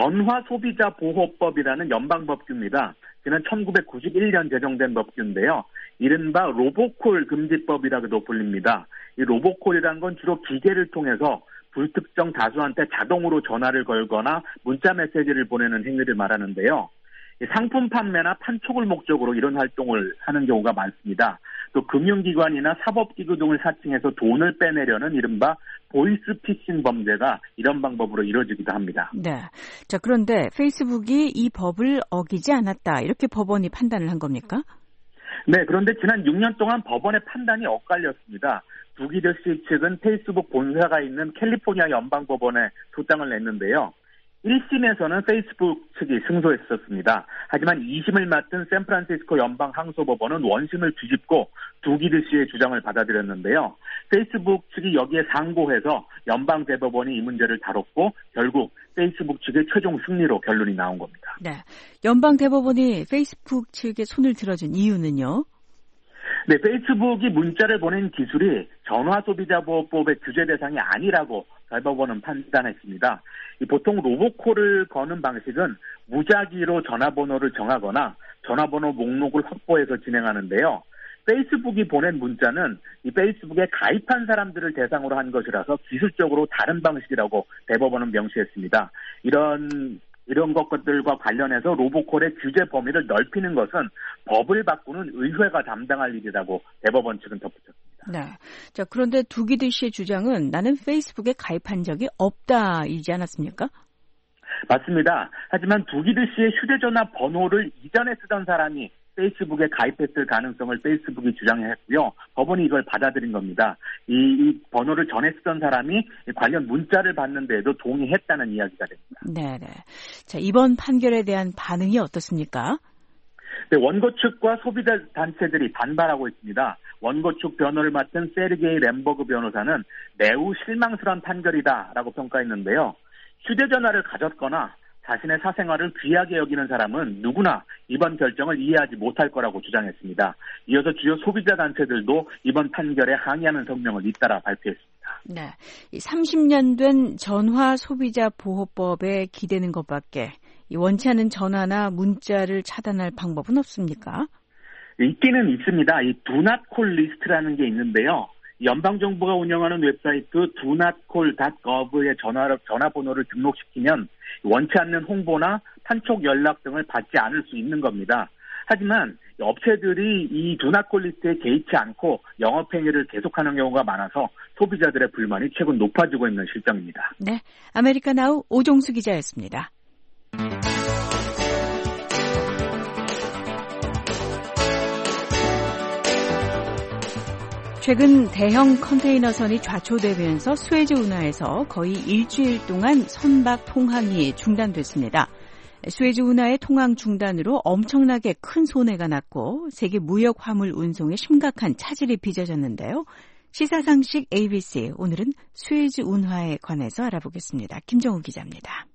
전화소비자보호법이라는 연방법규입니다. 지난 1991년 제정된 법규인데요. 이른바 로보콜 금지법이라고도 불립니다. 이 로보콜이란 건 주로 기계를 통해서 불특정 다수한테 자동으로 전화를 걸거나 문자 메시지를 보내는 행위를 말하는데요. 상품 판매나 판촉을 목적으로 이런 활동을 하는 경우가 많습니다. 또 금융기관이나 사법기구 등을 사칭해서 돈을 빼내려는 이른바 보이스피싱 범죄가 이런 방법으로 이루어지기도 합니다. 네. 자, 그런데 페이스북이 이 법을 어기지 않았다, 이렇게 법원이 판단을 한 겁니까? 네, 그런데 지난 6년 동안 법원의 판단이 엇갈렸습니다. 두기드 씨 측은 페이스북 본사가 있는 캘리포니아 연방법원에 소장을 냈는데요. 1심에서는 페이스북 측이 승소했었습니다. 하지만 2심을 맡은 샌프란시스코 연방항소법원은 원심을 뒤집고 두기드 씨의 주장을 받아들였는데요. 페이스북 측이 여기에 상고해서 연방대법원이 이 문제를 다뤘고 결국 페이스북 측의 최종 승리로 결론이 나온 겁니다. 네, 연방대법원이 페이스북 측에 손을 들어준 이유는요? 네, 페이스북이 문자를 보낸 기술이 전화소비자보호법의 규제 대상이 아니라고 대법원은 판단했습니다. 보통 로보콜을 거는 방식은 무작위로 전화번호를 정하거나 전화번호 목록을 확보해서 진행하는데요. 페이스북이 보낸 문자는 이 페이스북에 가입한 사람들을 대상으로 한 것이라서 기술적으로 다른 방식이라고 대법원은 명시했습니다. 이런 것들과 관련해서 로보콜의 규제 범위를 넓히는 것은 법을 바꾸는 의회가 담당할 일이라고 대법원 측은 덧붙였습니다. 네. 자, 그런데 두기드 씨의 주장은 나는 페이스북에 가입한 적이 없다이지 않았습니까? 맞습니다. 하지만 두기드 씨의 휴대전화 번호를 이전에 쓰던 사람이 페이스북에 가입했을 가능성을 페이스북이 주장했고요. 법원이 이걸 받아들인 겁니다. 이 번호를 전에 쓰던 사람이 관련 문자를 받는 데에도 동의했다는 이야기가 됩니다. 네네. 자, 이번 판결에 대한 반응이 어떻습니까? 네, 원고 측과 소비자 단체들이 반발하고 있습니다. 원고 측 변호를 맡은 세르게이 램버그 변호사는 매우 실망스러운 판결이다라고 평가했는데요. 휴대전화를 가졌거나 자신의 사생활을 귀하게 여기는 사람은 누구나 이번 결정을 이해하지 못할 거라고 주장했습니다. 이어서 주요 소비자 단체들도 이번 판결에 항의하는 성명을 잇따라 발표했습니다. 네, 30년 된 전화 소비자 보호법에 기대는 것밖에 원치 않는 전화나 문자를 차단할 방법은 없습니까? 있기는 있습니다. 이 Do Not Call 리스트라는 게 있는데요. 연방정부가 운영하는 웹사이트 donotcall.gov의 전화번호를 등록시키면 원치 않는 홍보나 판촉 연락 등을 받지 않을 수 있는 겁니다. 하지만 업체들이 이 Do Not Call 리스트에 개의치 않고 영업행위를 계속하는 경우가 많아서 소비자들의 불만이 최근 높아지고 있는 실정입니다. 네, 아메리카나우 오종수 기자였습니다. 최근 대형 컨테이너선이 좌초되면서 수에즈 운하에서 거의 일주일 동안 선박 통항이 중단됐습니다. 수에즈 운하의 통항 중단으로 엄청나게 큰 손해가 났고 세계 무역 화물 운송에 심각한 차질이 빚어졌는데요. 시사상식 ABC, 오늘은 수에즈 운하에 관해서 알아보겠습니다. 김정우 기자입니다.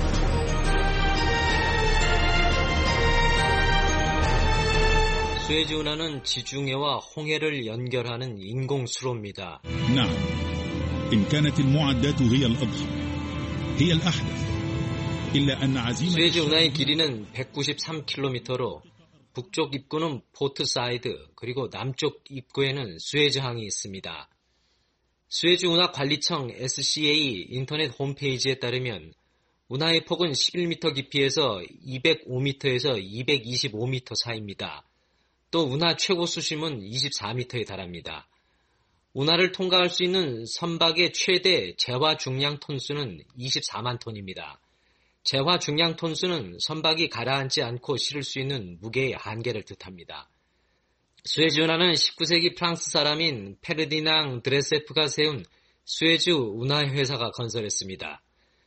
수에즈 운하는 지중해와 홍해를 연결하는 인공수로입니다. نعم. إن كانت المعدات هي الأضخم. هي الأحدث. إلا أن عزيمة 수에즈 운하의 길이는 193km로 북쪽 입구는 포트 사이드 그리고 남쪽 입구에는 수에즈항이 있습니다. 수에즈 운하 관리청 SCA 인터넷 홈페이지에 따르면 운하의 폭은 11m 깊이에서 205m에서 225m 사이입니다. 또 운하 최고 수심은 24m에 달합니다. 운하를 통과할 수 있는 선박의 최대 재화 중량 톤수는 24만 톤입니다. 재화 중량 톤수는 선박이 가라앉지 않고 실을 수 있는 무게의 한계를 뜻합니다. 수에즈 운하는 19세기 프랑스 사람인 페르디낭 드레세프가 세운 수에즈 운하 회사가 건설했습니다.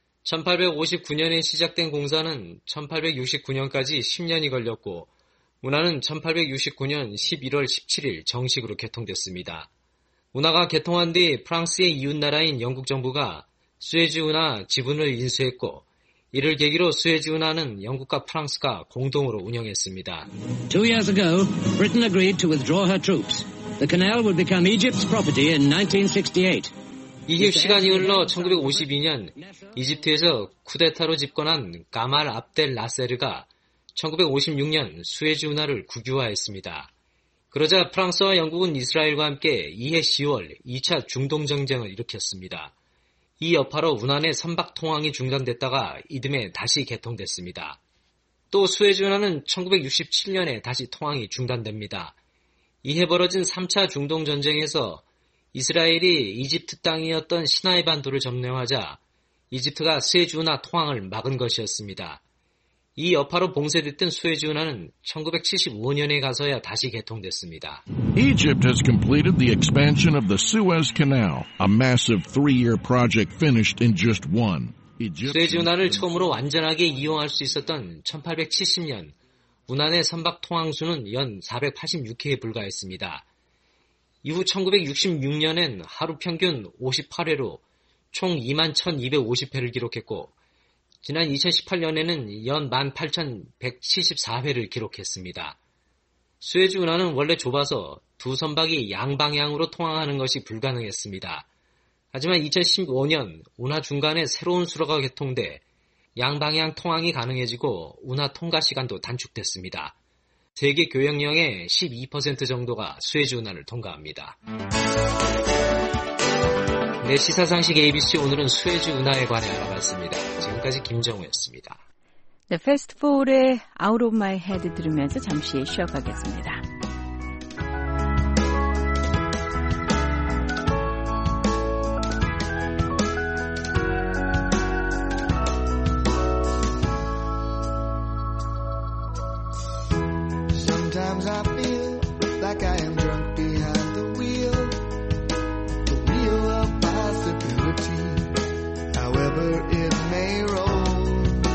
1859년에 시작된 공사는 1869년까지 10년이 걸렸고 운하는 1869년 11월 17일 정식으로 개통됐습니다. 운하가 개통한 뒤 프랑스의 이웃나라인 영국 정부가 수에즈 운하 지분을 인수했고 이를 계기로 수에즈 운하는 영국과 프랑스가 공동으로 운영했습니다. 2 years ago, Britain agreed to withdraw her troops. The canal would become Egypt's property in 1968. 이후 시간이 흘러 1952년 이집트에서 쿠데타로 집권한 가말 압델 나세르가 1956년 수에즈 운하를 국유화했습니다. 그러자 프랑스와 영국은 이스라엘과 함께 이해 10월 2차 중동전쟁을 일으켰습니다. 이 여파로 운하 내 선박 통항이 중단됐다가 이듬해 다시 개통됐습니다. 또 수에즈 운하는 1967년에 다시 통항이 중단됩니다. 이해 벌어진 3차 중동전쟁에서 이스라엘이 이집트 땅이었던 시나이 반도를 점령하자 이집트가 수에즈 운하 통항을 막은 것이었습니다. 이 여파로 봉쇄됐던 수에즈 운하는 1975년에 가서야 다시 개통됐습니다. Egypt has completed the expansion of the Suez Canal, a massive 3-year project finished in just one. 수에즈 운하를 처음으로 완전하게 이용할 수 있었던 1870년, 운하 내 선박 통항수는 연 486회에 불과했습니다. 이후 1966년엔 하루 평균 58회로 총 21,250회를 기록했고, 지난 2018년에는 연 18,174회를 기록했습니다. 수에즈 운하는 원래 좁아서 두 선박이 양방향으로 통항하는 것이 불가능했습니다. 하지만 2015년 운하 중간에 새로운 수로가 개통돼 양방향 통항이 가능해지고 운하 통과 시간도 단축됐습니다. 세계 교역량의 12% 정도가 수에즈 운하를 통과합니다. 네, 시사상식 ABC 오늘은 수에즈 운하에 관해 알아봤습니다. 지금까지 김정우였습니다. 네, 페스트폴의 Out of My Head 들으면서 잠시 쉬어가겠습니다. Sometimes I feel like I am drunk behind the wheel of possibility, however it may roll.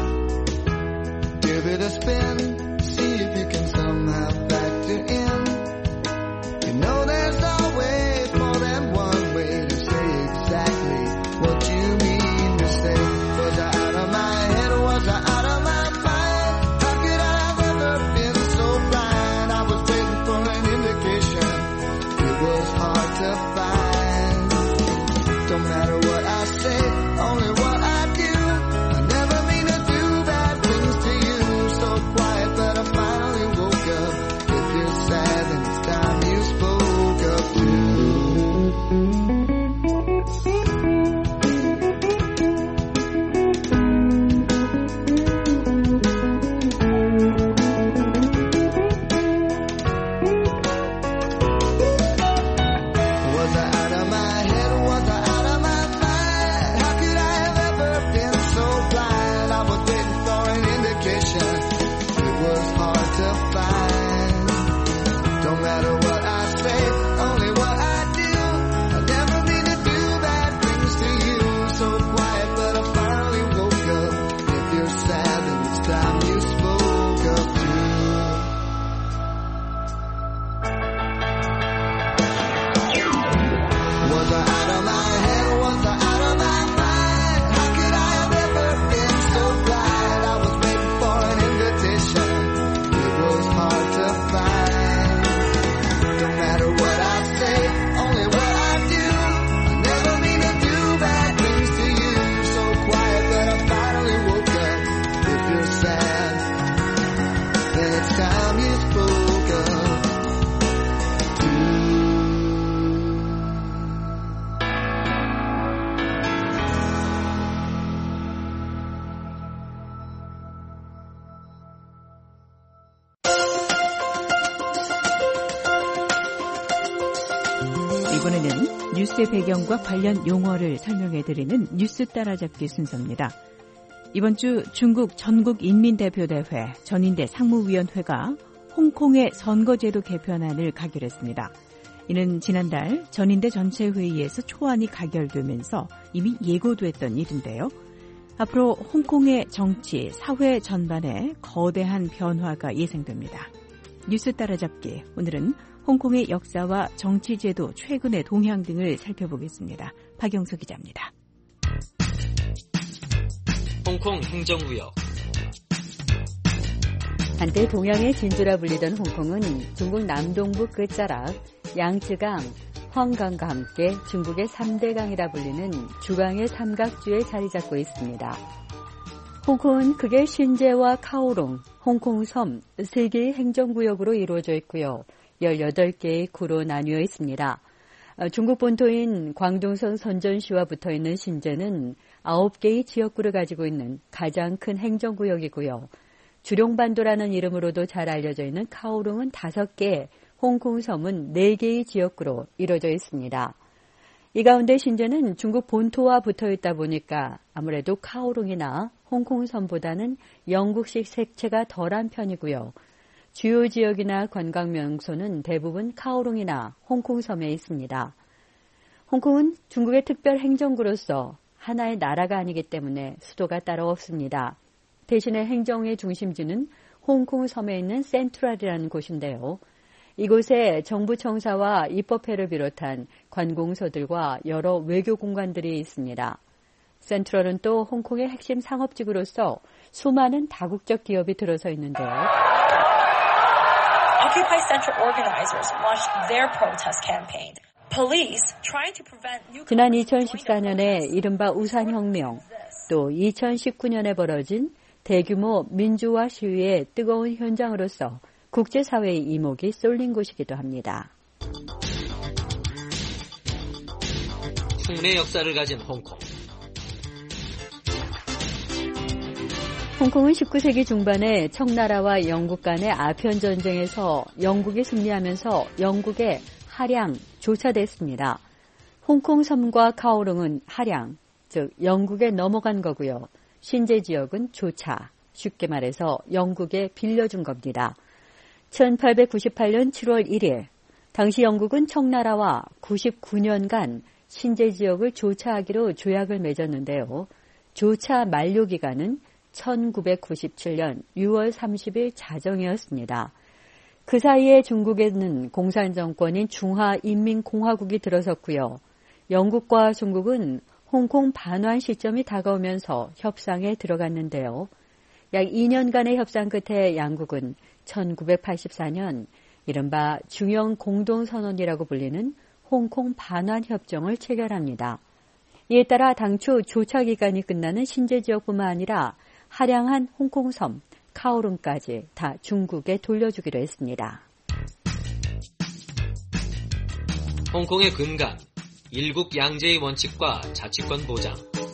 Give it a spin, see if you can somehow factor in. You know there's always more than one way to say exactly what you mean to say. Was I out of my head or was I out of my mind? How could I have ever been so blind? I was waiting for an indication. It was hard to find. Don't matter what I say, only what I do. I never mean to do bad things to you. So quiet that I finally woke up. If you're sad, then it's time you spoke up too. Was I out of my head or was I out of my mind? How could I have ever been so blind? I was waiting for an indication. It was hard to find. Don't matter what I say, only what I do. I never mean to do bad things to you. So quiet, but I finally woke up. If you're sad, then it's time you spoke up too. Was I out of my head or was I out of my mind? How could I have ever been so blind? I was waiting for an invitation. It was hard to find. Don't matter what I say, only what I do. I never mean to do bad things to you. So quiet that I finally woke up. If you're sad, then it's time you spoke up. 이번에는 뉴스의 배경과 관련 용어를 설명해드리는 뉴스 따라잡기 순서입니다. 이번 주 중국 전국인민대표대회 전인대 상무위원회가 홍콩의 선거제도 개편안을 가결했습니다. 이는 지난달 전인대 전체회의에서 초안이 가결되면서 이미 예고됐던 일인데요. 앞으로 홍콩의 정치, 사회 전반에 거대한 변화가 예상됩니다. 뉴스 따라잡기, 오늘은 홍콩의 역사와 정치제도 최근의 동향 등을 살펴보겠습니다. 박영석 기자입니다. 홍콩 행정구역. 한때 동양의 진주라 불리던 홍콩은 중국 남동부 끝자락 양쯔강, 황강과 함께 중국의 3대 강이라 불리는 주강의 삼각주에 자리 잡고 있습니다. 홍콩은 크게 신제와 카오롱, 홍콩섬 3개의 행정구역으로 이루어져 있고요. 18개의 구로 나뉘어 있습니다. 중국 본토인 광둥성 선전시와 붙어있는 신제는 9개의 지역구를 가지고 있는 가장 큰 행정구역이고요. 주룡반도라는 이름으로도 잘 알려져 있는 카오롱은 5개, 홍콩섬은 4개의 지역구로 이루어져 있습니다. 이 가운데 신제는 중국 본토와 붙어있다 보니까 아무래도 카오롱이나 홍콩섬보다는 영국식 색채가 덜한 편이고요. 주요 지역이나 관광 명소는 대부분 카오룽이나 홍콩섬에 있습니다. 홍콩은 중국의 특별 행정구로서 하나의 나라가 아니기 때문에 수도가 따로 없습니다. 대신에 행정의 중심지는 홍콩섬에 있는 센트럴이라는 곳인데요. 이곳에 정부 청사와 입법회를 비롯한 관공서들과 여러 외교 공간들이 있습니다. 센트럴은 또 홍콩의 핵심 상업지구로서 수많은 다국적 기업이 들어서 있는데요. Occupy Central organizers launched their protest campaign. 지난 2014년에 이른바 우산혁명, 또 2019년에 벌어진 대규모 민주화 시위의 뜨거운 현장으로서 국제사회의 이목이 쏠린 곳이기도 합니다. 풍내 역사를 가진 홍콩. 홍콩은 19세기 중반에 청나라와 영국 간의 아편 전쟁에서 영국이 승리하면서 영국의 하량, 조차됐습니다. 홍콩 섬과 카오룽은 하량, 즉 영국에 넘어간 거고요. 신제 지역은 조차, 쉽게 말해서 영국에 빌려준 겁니다. 1898년 7월 1일, 당시 영국은 청나라와 99년간 신제 지역을 조차하기로 조약을 맺었는데요. 조차 만료 기간은 1997년 6월 30일 자정이었습니다. 그 사이에 중국에는 공산정권인 중화인민공화국이 들어섰고요. 영국과 중국은 홍콩 반환 시점이 다가오면서 협상에 들어갔는데요. 약 2년간의 협상 끝에 양국은 1984년 이른바 중영 공동선언이라고 불리는 홍콩 반환 협정을 체결합니다. 이에 따라 당초 조차 기간이 끝나는 신제 지역뿐만 아니라 하량한 홍콩섬, 카오룽까지 다 중국에 돌려주기로 했습니다. 홍콩의 근간, 일국 양제의 원칙과 자치권 보장.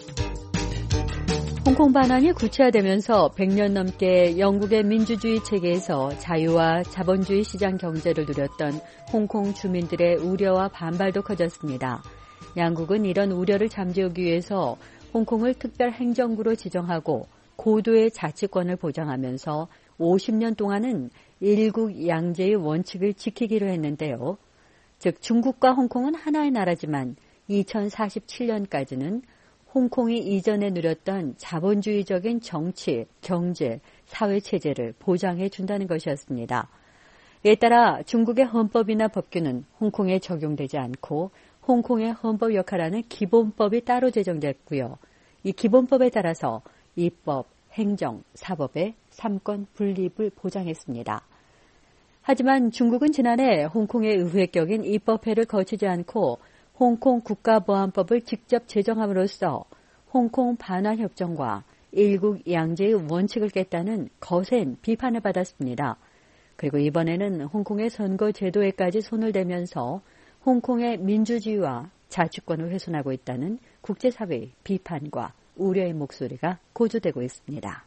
홍콩 반환이 구체화되면서 100년 넘게 영국의 민주주의 체계에서 자유와 자본주의 시장 경제를 누렸던 홍콩 주민들의 우려와 반발도 커졌습니다. 양국은 이런 우려를 잠재우기 위해서 홍콩을 특별 행정구로 지정하고 고도의 자치권을 보장하면서 50년 동안은 일국 양제의 원칙을 지키기로 했는데요. 즉 중국과 홍콩은 하나의 나라지만 2047년까지는 홍콩이 이전에 누렸던 자본주의적인 정치, 경제, 사회체제를 보장해 준다는 것이었습니다. 이에 따라 중국의 헌법이나 법규는 홍콩에 적용되지 않고 홍콩의 헌법 역할하는 기본법이 따로 제정됐고요. 이 기본법에 따라서 입법, 행정, 사법의 3권 분립을 보장했습니다. 하지만 중국은 지난해 홍콩의 의회 격인 입법회를 거치지 않고 홍콩 국가보안법을 직접 제정함으로써 홍콩 반환협정과 일국 양제의 원칙을 깼다는 거센 비판을 받았습니다. 그리고 이번에는 홍콩의 선거 제도에까지 손을 대면서 홍콩의 민주주의와 자치권을 훼손하고 있다는 국제사회의 비판과 우려의 목소리가 고조되고 있습니다.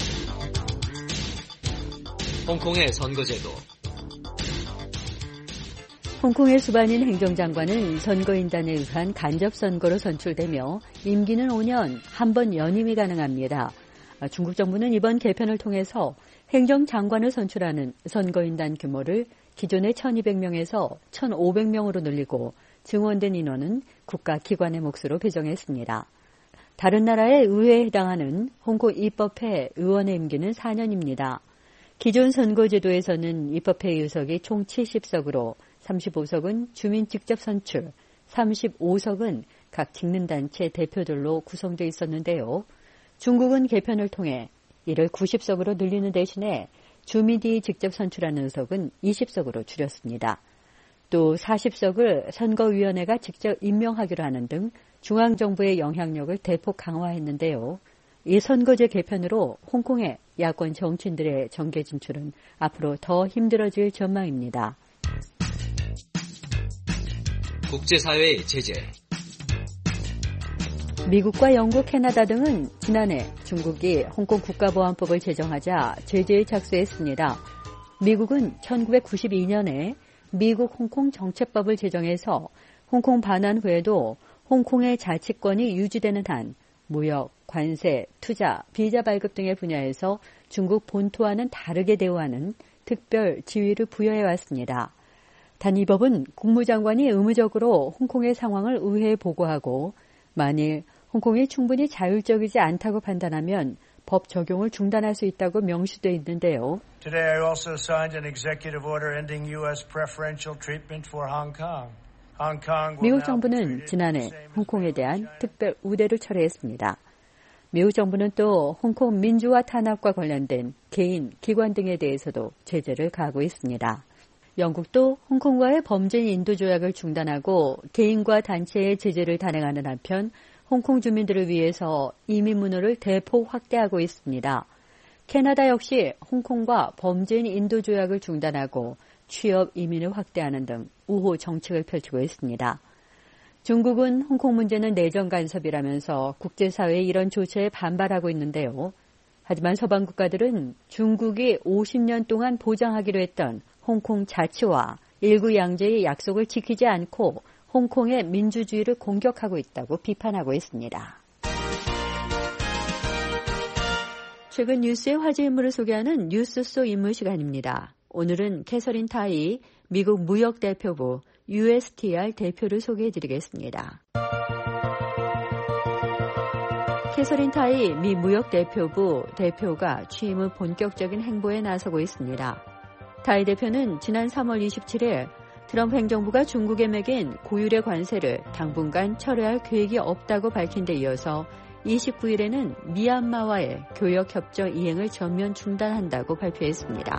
홍콩의 선거제도. 홍콩의 수반인 행정장관은 선거인단에 의한 간접선거로 선출되며 임기는 5년, 한 번 연임이 가능합니다. 중국 정부는 이번 개편을 통해서 행정장관을 선출하는 선거인단 규모를 기존의 1,200명에서 1,500명으로 늘리고 증원된 인원은 국가기관의 몫으로 배정했습니다. 다른 나라의 의회에 해당하는 홍콩 입법회 의원의 임기는 4년입니다. 기존 선거제도에서는 입법회 의석이 총 70석으로 35석은 주민 직접 선출, 35석은 각 직능단체 대표들로 구성되어 있었는데요. 중국은 개편을 통해 이를 90석으로 늘리는 대신에 주민이 직접 선출하는 의석은 20석으로 줄였습니다. 또 40석을 선거위원회가 직접 임명하기로 하는 등 중앙정부의 영향력을 대폭 강화했는데요. 이 선거제 개편으로 홍콩의 야권 정치인들의 정계 진출은 앞으로 더 힘들어질 전망입니다. 국제사회의 제재. 미국과 영국, 캐나다 등은 지난해 중국이 홍콩 국가보안법을 제정하자 제재에 착수했습니다. 미국은 1992년에 미국 홍콩 정책법을 제정해서 홍콩 반환 후에도 홍콩의 자치권이 유지되는 한 무역, 관세, 투자, 비자 발급 등의 분야에서 중국 본토와는 다르게 대우하는 특별 지위를 부여해왔습니다. 단 이 법은 국무장관이 의무적으로 홍콩의 상황을 의회에 보고하고 만일 홍콩이 충분히 자율적이지 않다고 판단하면 법 적용을 중단할 수 있다고 명시되어 있는데요. Today I also signed an executive order ending U.S. preferential treatment for Hong Kong. 미국 정부는 지난해 홍콩에 대한 특별 우대를 철회했습니다. 미국 정부는 또 홍콩 민주화 탄압과 관련된 개인, 기관 등에 대해서도 제재를 가하고 있습니다. 영국도 홍콩과의 범죄인 인도 조약을 중단하고 개인과 단체의 제재를 단행하는 한편 홍콩 주민들을 위해서 이민 문호를 대폭 확대하고 있습니다. 캐나다 역시 홍콩과 범죄인 인도 조약을 중단하고 취업 이민을 확대하는 등 우호 정책을 펼치고 있습니다. 중국은 홍콩 문제는 내정 간섭이라면서 국제사회의 이런 조처에 반발하고 있는데요. 하지만 서방 국가들은 중국이 50년 동안 보장하기로 했던 홍콩 자치와 일구 양제의 약속을 지키지 않고 홍콩의 민주주의를 공격하고 있다고 비판하고 있습니다. 최근 뉴스의 화제 인물을 소개하는 뉴스 속 인물 시간입니다. 오늘은 캐서린 타이 미국 무역대표부 USTR 대표를 소개해드리겠습니다. 캐서린 타이 미 무역대표부 대표가 취임 후 본격적인 행보에 나서고 있습니다. 타이 대표는 지난 3월 27일 트럼프 행정부가 중국에 매긴 고율의 관세를 당분간 철회할 계획이 없다고 밝힌 데 이어서 29일에는 미얀마와의 교역협정 이행을 전면 중단한다고 발표했습니다.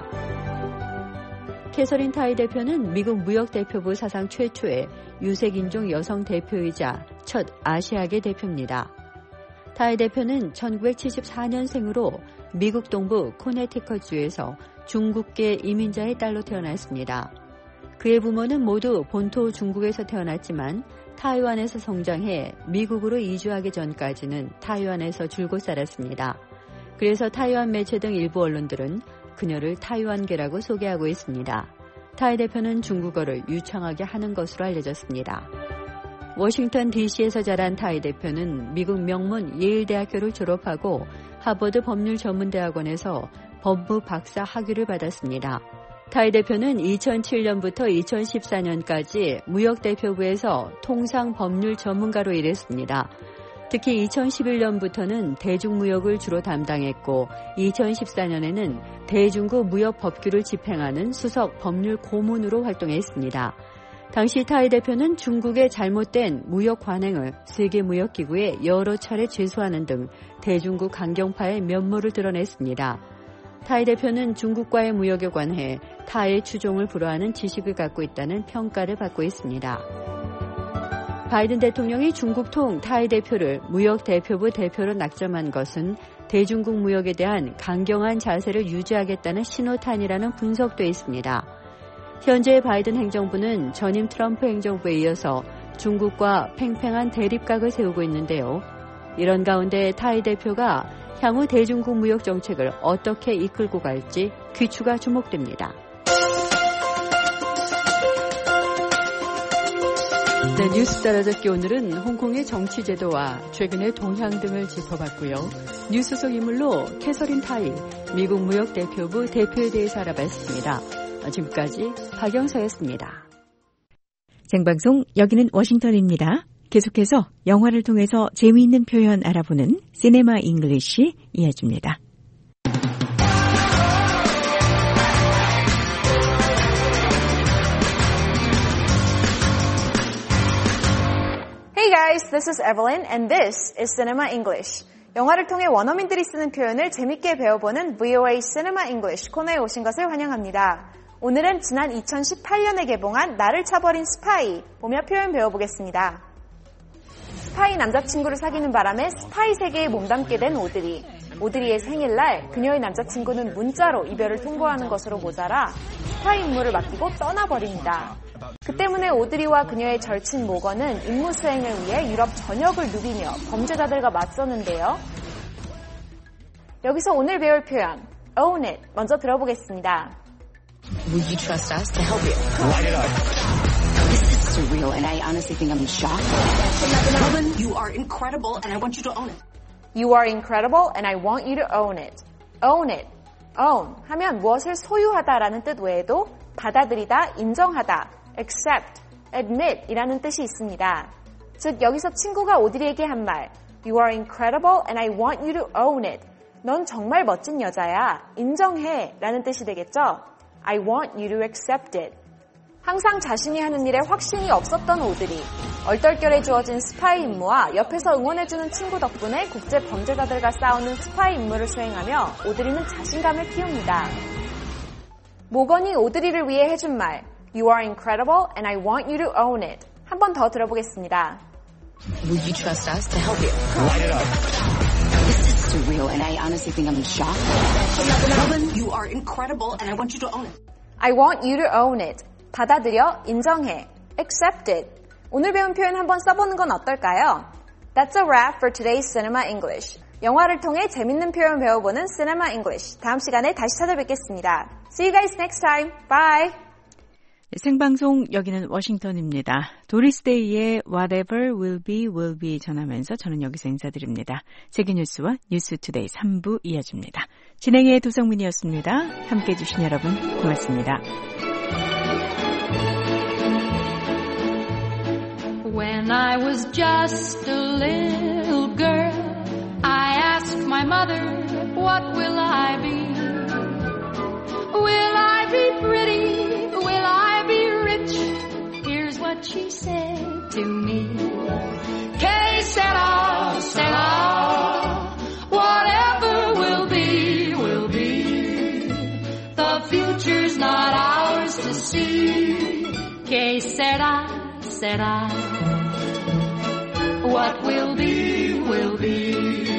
캐서린 타이 대표는 미국 무역대표부 사상 최초의 유색인종 여성 대표이자 첫 아시아계 대표입니다. 타이 대표는 1974년생으로 미국 동부 코네티컷주에서 중국계 이민자의 딸로 태어났습니다. 그의 부모는 모두 본토 중국에서 태어났지만 타이완에서 성장해 미국으로 이주하기 전까지는 타이완에서 줄곧 살았습니다. 그래서 타이완 매체 등 일부 언론들은 그녀를 타이완계라고 소개하고 있습니다. 타이 대표는 중국어를 유창하게 하는 것으로 알려졌습니다. 워싱턴 DC에서 자란 타이 대표는 미국 명문 예일대학교를 졸업하고 하버드 법률전문대학원에서 법무 박사 학위를 받았습니다. 타이 대표는 2007년부터 2014년까지 무역대표부에서 통상법률 전문가로 일했습니다. 특히 2011년부터는 대중무역을 주로 담당했고 2014년에는 대중국 무역법규를 집행하는 수석 법률 고문으로 활동했습니다. 당시 타이 대표는 중국의 잘못된 무역 관행을 세계무역기구에 여러 차례 제소하는 등 대중국 강경파의 면모를 드러냈습니다. 타이 대표는 중국과의 무역에 관해 타의 추종을 불허하는 지식을 갖고 있다는 평가를 받고 있습니다. 바이든 대통령이 중국통 타이 대표를 무역대표부 대표로 낙점한 것은 대중국 무역에 대한 강경한 자세를 유지하겠다는 신호탄이라는 분석도 있습니다. 현재 바이든 행정부는 전임 트럼프 행정부에 이어서 중국과 팽팽한 대립각을 세우고 있는데요. 이런 가운데 타이 대표가 향후 대중국 무역 정책을 어떻게 이끌고 갈지 귀추가 주목됩니다. 네, 뉴스 따라잡기 오늘은 홍콩의 정치 제도와 최근의 동향 등을 짚어봤고요. 뉴스 속 인물로 캐서린 타이 미국 무역대표부 대표에 대해서 알아봤습니다. 지금까지 박영서였습니다. 생방송 여기는 워싱턴입니다. 계속해서 영화를 통해서 재미있는 표현 알아보는 시네마 잉글리시 이어집니다. Hey guys, this is Evelyn and this is Cinema English. 영화를 통해 원어민들이 쓰는 표현을 재밌게 배워보는 VOA Cinema English 코너에 오신 것을 환영합니다. 오늘은 지난 2018년에 개봉한 나를 차버린 스파이 보며 표현 배워보겠습니다. 스파이 남자친구를 사귀는 바람에 스파이 세계에 몸담게 된 오드리. 오드리의 생일날 그녀의 남자친구는 문자로 이별을 통보하는 것으로 모자라 스파이 임무를 맡기고 떠나버립니다. 그 때문에 오드리와 그녀의 절친 모건은 임무 수행을 위해 유럽 전역을 누비며 범죄자들과 맞서는데요. 여기서 오늘 배울 표현 Own it 먼저 들어보겠습니다. Will you trust us to help you? Light it up. This is surreal and I honestly think I'm in shock. Robin, you are incredible and I want you to own it. You are incredible and I want you to own it. Own it. Own 하면 무엇을 소유하다라는 뜻 외에도 받아들이다, 인정하다, accept, admit 이라는 뜻이 있습니다. 즉 여기서 친구가 오드리에게 한 말 You are incredible and I want you to own it. 넌 정말 멋진 여자야. 인정해 라는 뜻이 되겠죠? I want you to accept it. 항상 자신이 하는 일에 확신이 없었던 오드리. 얼떨결에 주어진 스파이 임무와 옆에서 응원해주는 친구 덕분에 국제 범죄자들과 싸우는 스파이 임무를 수행하며 오드리는 자신감을 키웁니다. 모건이 오드리를 위해 해준 말 You are incredible and I want you to own it. 한 번 더 들어보겠습니다. Would you trust us to help you? Light it up. This is surreal and I honestly think I'm in shock. Melvin, you are incredible and I want you to own it. I want you to own it. 받아들여, 인정해. Accept it. 오늘 배운 표현 한번 써보는 건 어떨까요? That's a wrap for today's Cinema English. 영화를 통해 재밌는 표현 배워보는 Cinema English. 다음 시간에 다시 찾아뵙겠습니다. See you guys next time. Bye! 생방송 여기는 워싱턴입니다. 도리스 데이의 Whatever Will Be 전하면서 저는 여기서 인사드립니다. 세계뉴스와 뉴스투데이 3부 이어집니다. 진행의 도성민이었습니다. 함께해 주신 여러분 고맙습니다. When I was just a little girl, I asked my mother, what will I be? Will I be pretty? Will I be rich? Here's what she said to me. Que sera, sera. Whatever will be, will be. The future's not ours to see. Que sera, sera. What will be, will be.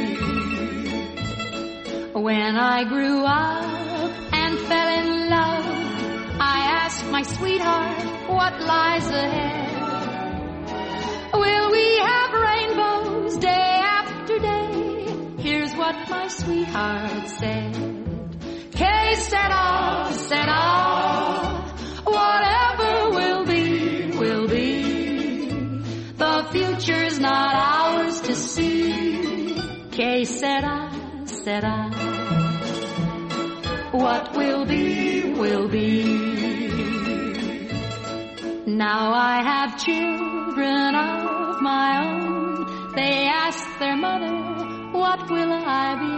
When I grew up and fell in love, I asked my sweetheart what lies ahead. Will we have rainbows day after day? Here's what my sweetheart said. Que sera, sera. Whatever will be, will be. The future's not ours to see. Que sera, sera. What will be, will be. Now I have children of my own. They ask their mother, what will I be?